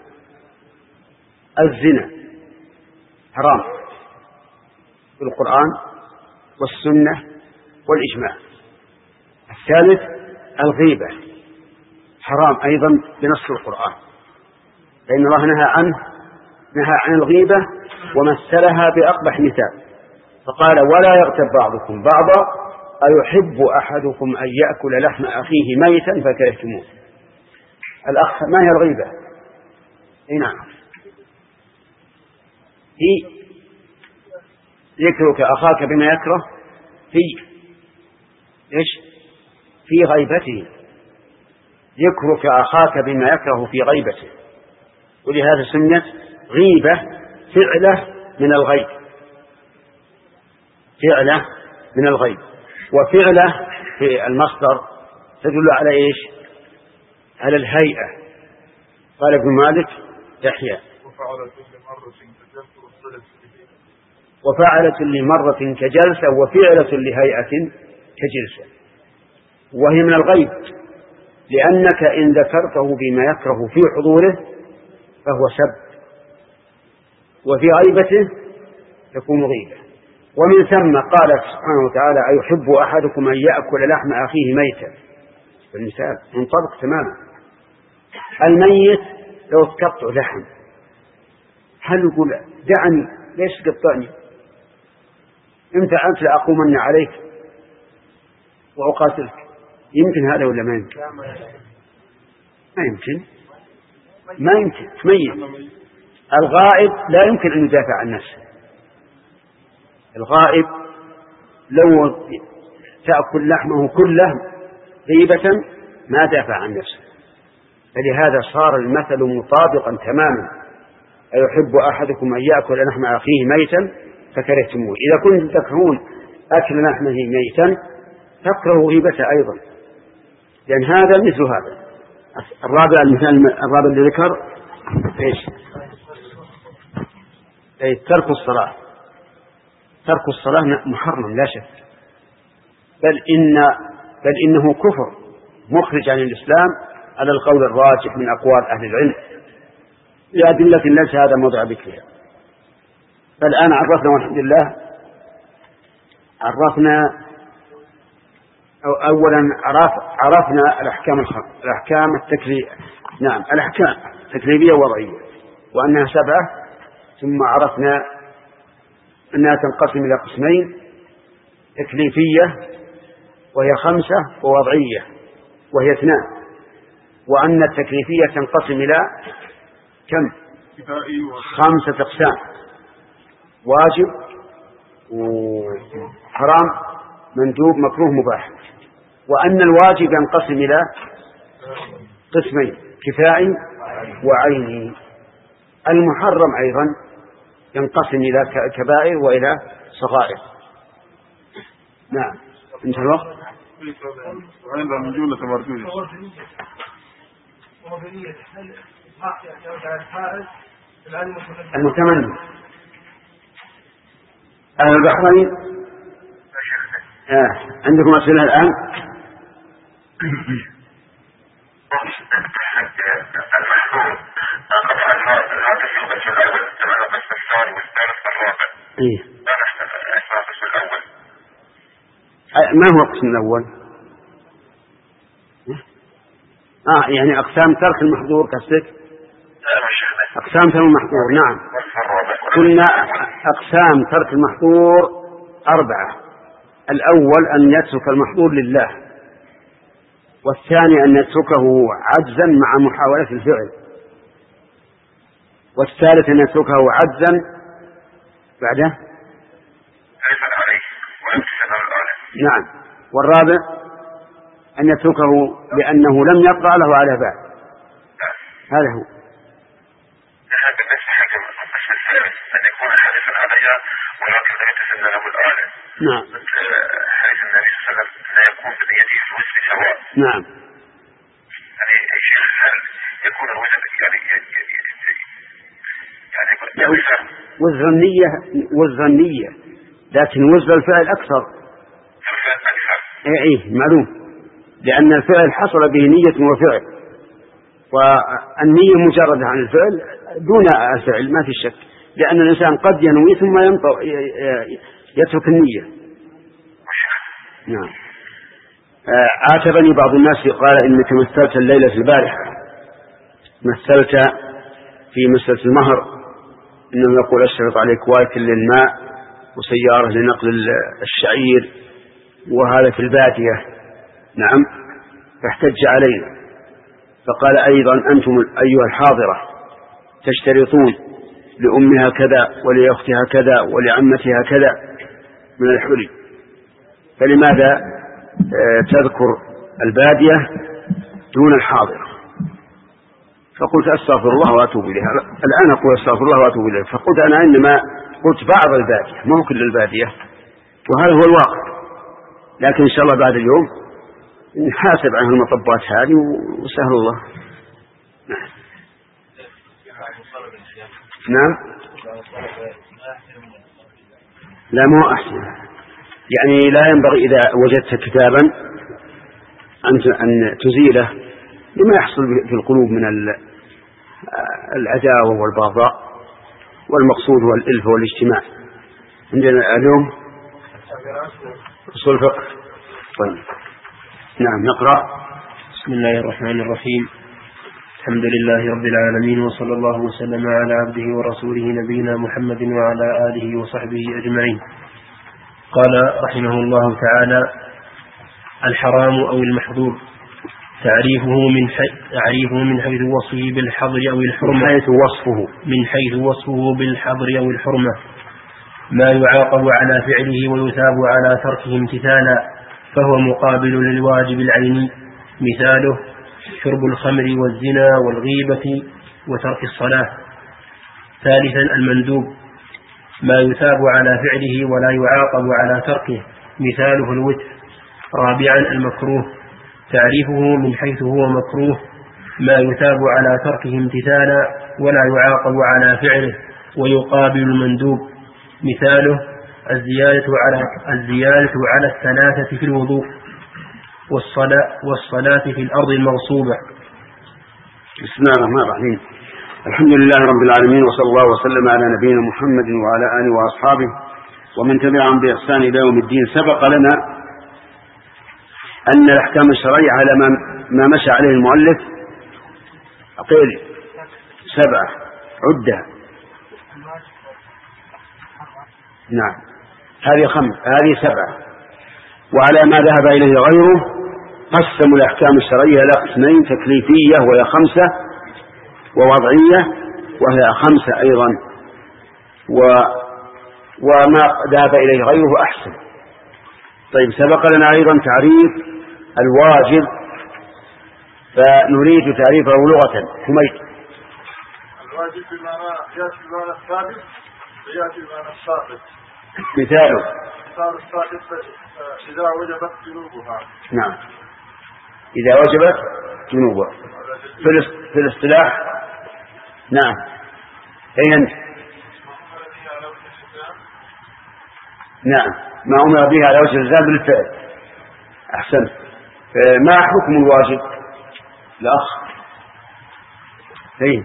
الزنا حرام في القرآن والسنة والإجماع. الثالث الغيبة حرام أيضا بنص القرآن، فإن الله نهى عنه نهى عن الغيبة ومثلها بأقبح مثال، فقال: ولا يغتب بعضكم بعضا أيحب أحدكم أن يأكل لحم أخيه ميتا فكرهتموه. الأخ ما هي الغيبة؟ اي نعم، في ذكرك أخاك بما يكره في إيش؟ في غيبته، ذكرك أخاك بما يكره في غيبته، ولهذا سميت غيبة فعلة من الغيب، فعلة من الغيب، وفعلة في المصدر تدل على إيش؟ على الهيئة. قال ابن مالك يحيى وفعلة لمرة كجلسة وفعلة لهيئة كجلسة، وهي من الغيب، لأنك إن ذكرته بما يكره في حضوره فهو سب، وفي غيبته تكون غيبة. ومن ثم قال سبحانه وتعالى: أيحب أحدكم أن يأكل لحم أخيه ميتا؟ المثال منطبق تماما. الميت لو تقطع لحم هل يقول دعني ليش تقطعني؟ إن فعلت لأقومن عليك وأقاتلك؟ يمكن هذا ولا ما يمكن؟ ما يمكن ما يمكن ميت. الغائب لا يمكن أن يدافع عن نفسه. الغائب لو تأكل لحمه كله غيبة ما دافع عن نفسه. فلهذا صار المثل مطابقا تماما: أيحب أحدكم أن يأكل لحم أخيه ميتا فكرهتموه. إذا كنتم تكرهون أكل لحمه ميتا تكرهوا غيبته أيضا، لأن هذا مثل هذا. الرابع المثال الرابع اللي ذكر إيش؟ أي ترك الصلاة. ترك الصلاة محرم لا شك، بل إن بل إنه كفر مخرج عن الإسلام على القول الراجح من أقوال أهل العلم لأدلة ليس هذا موضع ذكرها. فالآن عرفنا والحمد لله عرفنا أو أولا عرف عرفنا الأحكام الخمس الأحكام التكليفية نعم الأحكام التكليفية ووضعية وأنها سبعة، ثم عرفنا أنها تنقسم إلى قسمين: تكليفية وهي خمسة، ووضعية وهي اثنان، وأن التكليفية تنقسم إلى كم؟ خمسة أقسام: واجب وحرام مندوب مكروه مباح. وأن الواجب ينقسم إلى قسمين: كفائي وعيني. المحرم أيضا ينقسم إلى كبائر وإلى صغائر. نعم انتهى الوقت. من جملة مردودة المتمني أهل البحرين. آه. عندكم أسئلة الآن؟ إيه. ما هو القسم الأول؟ آه يعني أقسام ترك المحظور قصدك؟ أقسام ترك المحظور. نعم قلنا أقسام ترك المحظور أربعة: الأول أن يترك المحظور لله، والثاني أن يتركه عجزا مع محاولة الفعل، والثالث أن يتركه عجزا بعده نعم، والرابع أن يتركه لأنه لم يقرأ له على بال. هذا هو. نعم حديث النبي صلى الله عليه وسلم لا يكون بيده الوزن سواء. نعم يعني يا شيخ هل يكون الوزن يعني يعني يعني وزن النية وزن النية لكن وزن الفعل أكثر. إيه إيه معلوم، لأن الفعل حصل به نية وفعل، والنية مجردة عن الفعل دون الفعل ما في شك، لأن الإنسان قد ينوي ثم ينطق يترك النية. نعم. عاتبني بعض الناس قال إنك مثلت الليلة البارحة، مثلت في مسألة المهر، إنه يقول أشرط عليك وايكل للماء وسيارة لنقل الشعير وهذا في البادية. نعم فاحتج علينا فقال أيضا أنتم أيها الحاضرة تشترطون لأمها كذا ولأختها كذا ولعمتها كذا من الحلي، فلماذا تذكر البادية دون الحاضرة؟ فقلت أستغفر الله وأتوب إليه. الآن أقول أستغفر الله وأتوب إليه. فقلت أنا إنما قلت بعض البادية مو كل البادية، وهذا هو الواقع. لكن إن شاء الله بعد اليوم نحاسب عن المطبات هذه وسهل الله. نعم. لا مو أحسن، يعني لا ينبغي إذا وجدت كتابا أن تزيله لما يحصل في القلوب من العداوة والبغضاء، والمقصود هو الألف والاجتماع. عندنا اليوم أصول الفقه. طيب نعم نقرأ. بسم الله الرحمن الرحيم. الحمد لله رب العالمين، وصلى الله وسلم على عبده ورسوله نبينا محمد وعلى آله وصحبه أجمعين. قال رحمه الله تعالى: الحرام أو المحظور تعريفه من حيث تعريفه من حيث وصفه بالحظر أو الحرمة. من حيث وصفه من حيث وصفه بالحظر أو الحرمة ما يعاقب على فعله ويثاب على تركه امتثالا، فهو مقابل للواجب العيني. مثاله: شرب الخمر والزنا والغيبة وترك الصلاة. ثالثا: المندوب ما يثاب على فعله ولا يعاقب على تركه، مثاله الوتر. رابعا: المكروه تعريفه من حيث هو مكروه ما يثاب على تركه امتثالا ولا يعاقب على فعله ويقابل المندوب، مثاله الزيادة على الزيادة على الثلاثة في الوضوء والصلاة والصلاة في الأرض المغصوبة. بسم الله الرحمن الرحيم. الحمد لله رب العالمين، وصلى الله وسلم على نبينا محمد وعلى آله وأصحابه ومن تبعهم بإحسان إلى يوم الدين. سبق لنا أن الأحكام الشرعية على ما مشى عليه المؤلف أقول سبعة عدة. نعم هذه خمس، هذه سبعة. وعلى ما ذهب إليه غيره قسموا الأحكام الشرعية إلى قسمين: تكليفية وهي خمسة، ووضعية وهي خمسة أيضا. و وما ذهب إليه غيره أحسن. طيب سبق لنا أيضا تعريف الواجب، فنريد تعريفه لغة. حميد. الواجب بمعنى يأتي بمعنى الثابت ويأتي بمعنى الساقط. مثاله مثال الساقط إذا وجبت جنوبها. نعم إذا وجبت جنوبها. في الاصطلاح نعم. أين أنت؟ نعم ما أمر به على وجه الإلزام بالفعل. أحسن. ما حكم الواجب؟ الأخ أين؟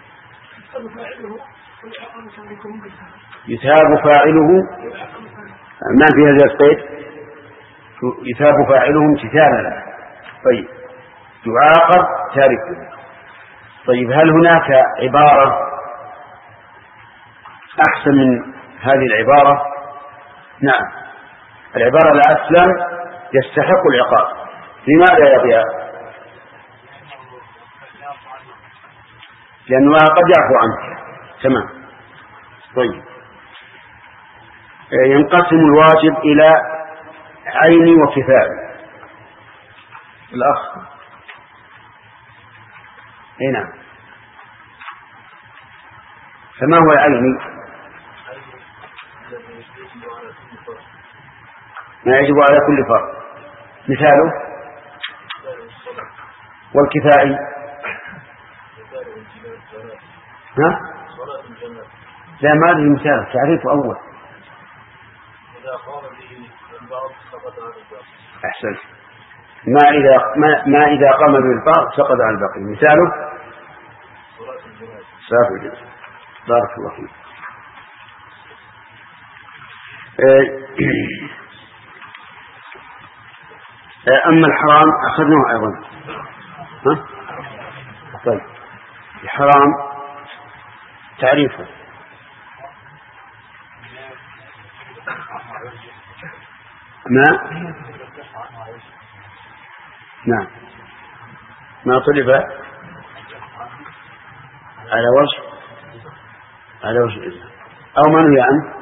يثاب فاعله. ما في هذا القيد؟ يثاب فاعله امتثالا. طيب يعاقب تاركه. طيب هل هناك عبارة أحسن من هذه العبارة؟ نعم العبارة الأسلم: يستحق العقاب. لماذا يا ضياء؟ لأن الله قد يعفو عنه. تمام. طيب ينقسم الواجب إلى عيني وكفاية. الأخ هنا فما هو العيني؟ ما يجب على كل فرد. مثاله والكفائي. ها؟ لا ما أدري مثال، تعريف أول. أحسن. ما إذا ما, ما إذا قام بالبعض سقط عن الباقي. مثاله صلاة الجنازة. بارك الله فيك. أما الحرام أخذناه أيضا. ها؟ طيب الحرام تعريفه. ما نعم ما طلب على وجه على وجه الإلزام أو ما نهي عنه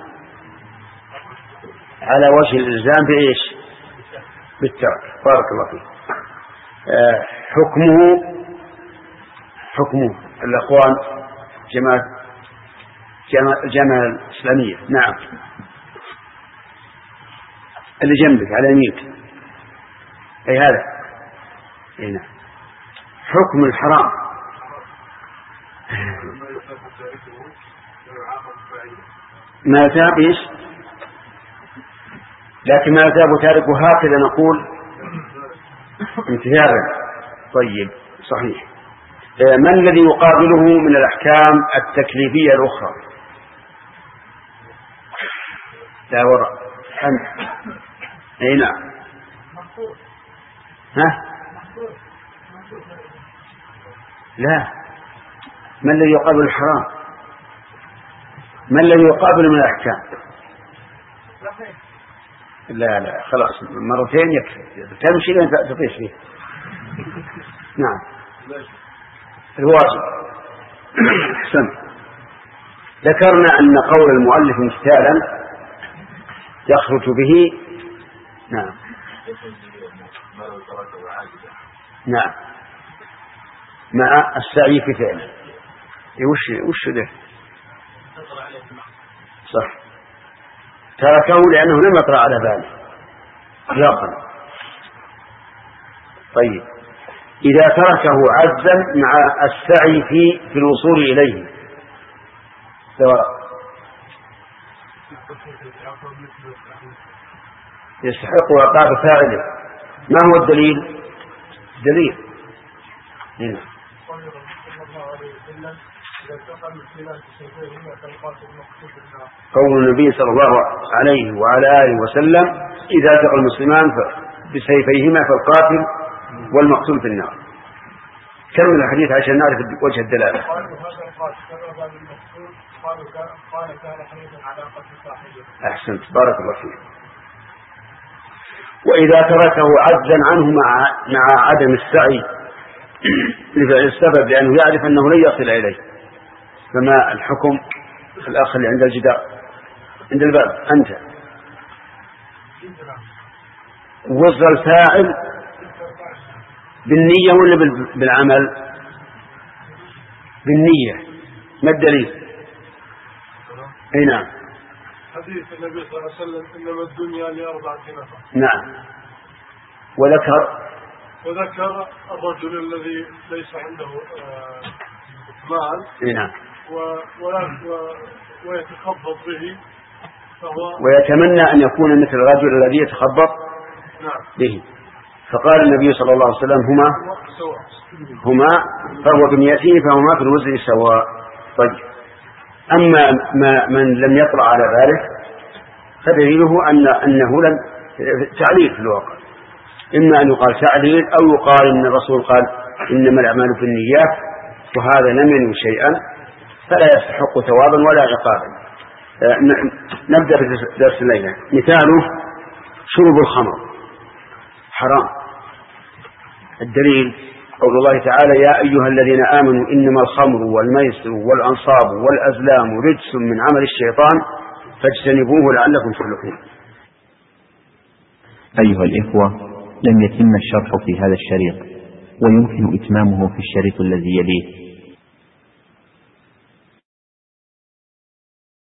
على وجه الإلزام بإيش؟ بالترك. بارك الله فيك. آه حكمه حكمه الأخوان جماعة الجامعة الإسلامية. نعم اللي جنبك على يمينك. أي هذا هنا حكم الحرام ما تاب إيش؟ لكن ما تاب تاركه هكذا نقول انتهابا. طيب صحيح. ما الذي يقابله من الأحكام التكليفية الأخرى؟ لا وراء أنت. أي نعم. ها؟ لا. ما الذي يقابل الحرام؟ ما الذي يقابل من الأحكام؟ لا لا خلاص مرتين يكفي، تمشي لين تطيش فيه. نعم الواجب. أحسن. ذكرنا أن قول المؤلف مثالا يخرج به. نعم نعم مع السعي في فعله. وش وش ده؟ صح، تركه لأنه لم يطرأ على باله إطلاقا. طيب إذا تركه عجزا مع السعي في في الوصول إليه سواء يستحق عقاب فاعله. ما هو الدليل؟ دليل هنا قول النبي صلى الله عليه وعلى آله وسلم إذا التقى المسلمان بسيفيهما فالقاتل والمقتول في النار. كمل الحديث عشان نعرف وجه الدلالة. أحسنت بارك الله فيك. وإذا تركه عجزا عنه مع مع عدم السعي لفعل السبب لأنه يعرف أنه لن يصل إليه، فما الحكم؟ الأخ اللي عند الجدار عند الباب أنت وصل الفاعل بالنية ولا بالعمل؟ بالنية. ما الدليل؟ أي نعم حديث النبي صلى الله عليه وسلم إنما الدنيا لأربعة نفر. نعم. وذكر وذكر الرجل الذي ليس عنده مال. نعم. ويتخبط به فهو ويتمنى أن يكون مثل الرجل الذي يتخبط نعم. به. فقال النبي صلى الله عليه وسلم هما هما فهو بنيته فهما في الوزن سواء. طيب أما ما من لم يطرأ على ذلك فدليله أن أنه لم تعليل في الواقع، إما أن يقال تعليل أو يقال إن الرسول قال إنما الأعمال بالنيات وهذا لم ينوي شيئا فلا يستحق ثوابا ولا عقابا. نبدأ بدرس الليلة. مثاله شرب الخمر حرام. الدليل قول الله تعالى يا أيها الذين آمنوا إنما الخمر والميسر والأنصاب والأزلام رجس من عمل الشيطان فاجتنبوه لعلكم تفلحون. أيها الإخوة، لم يتم الشرح في هذا الشريط ويمكن إتمامه في الشريط الذي يليه.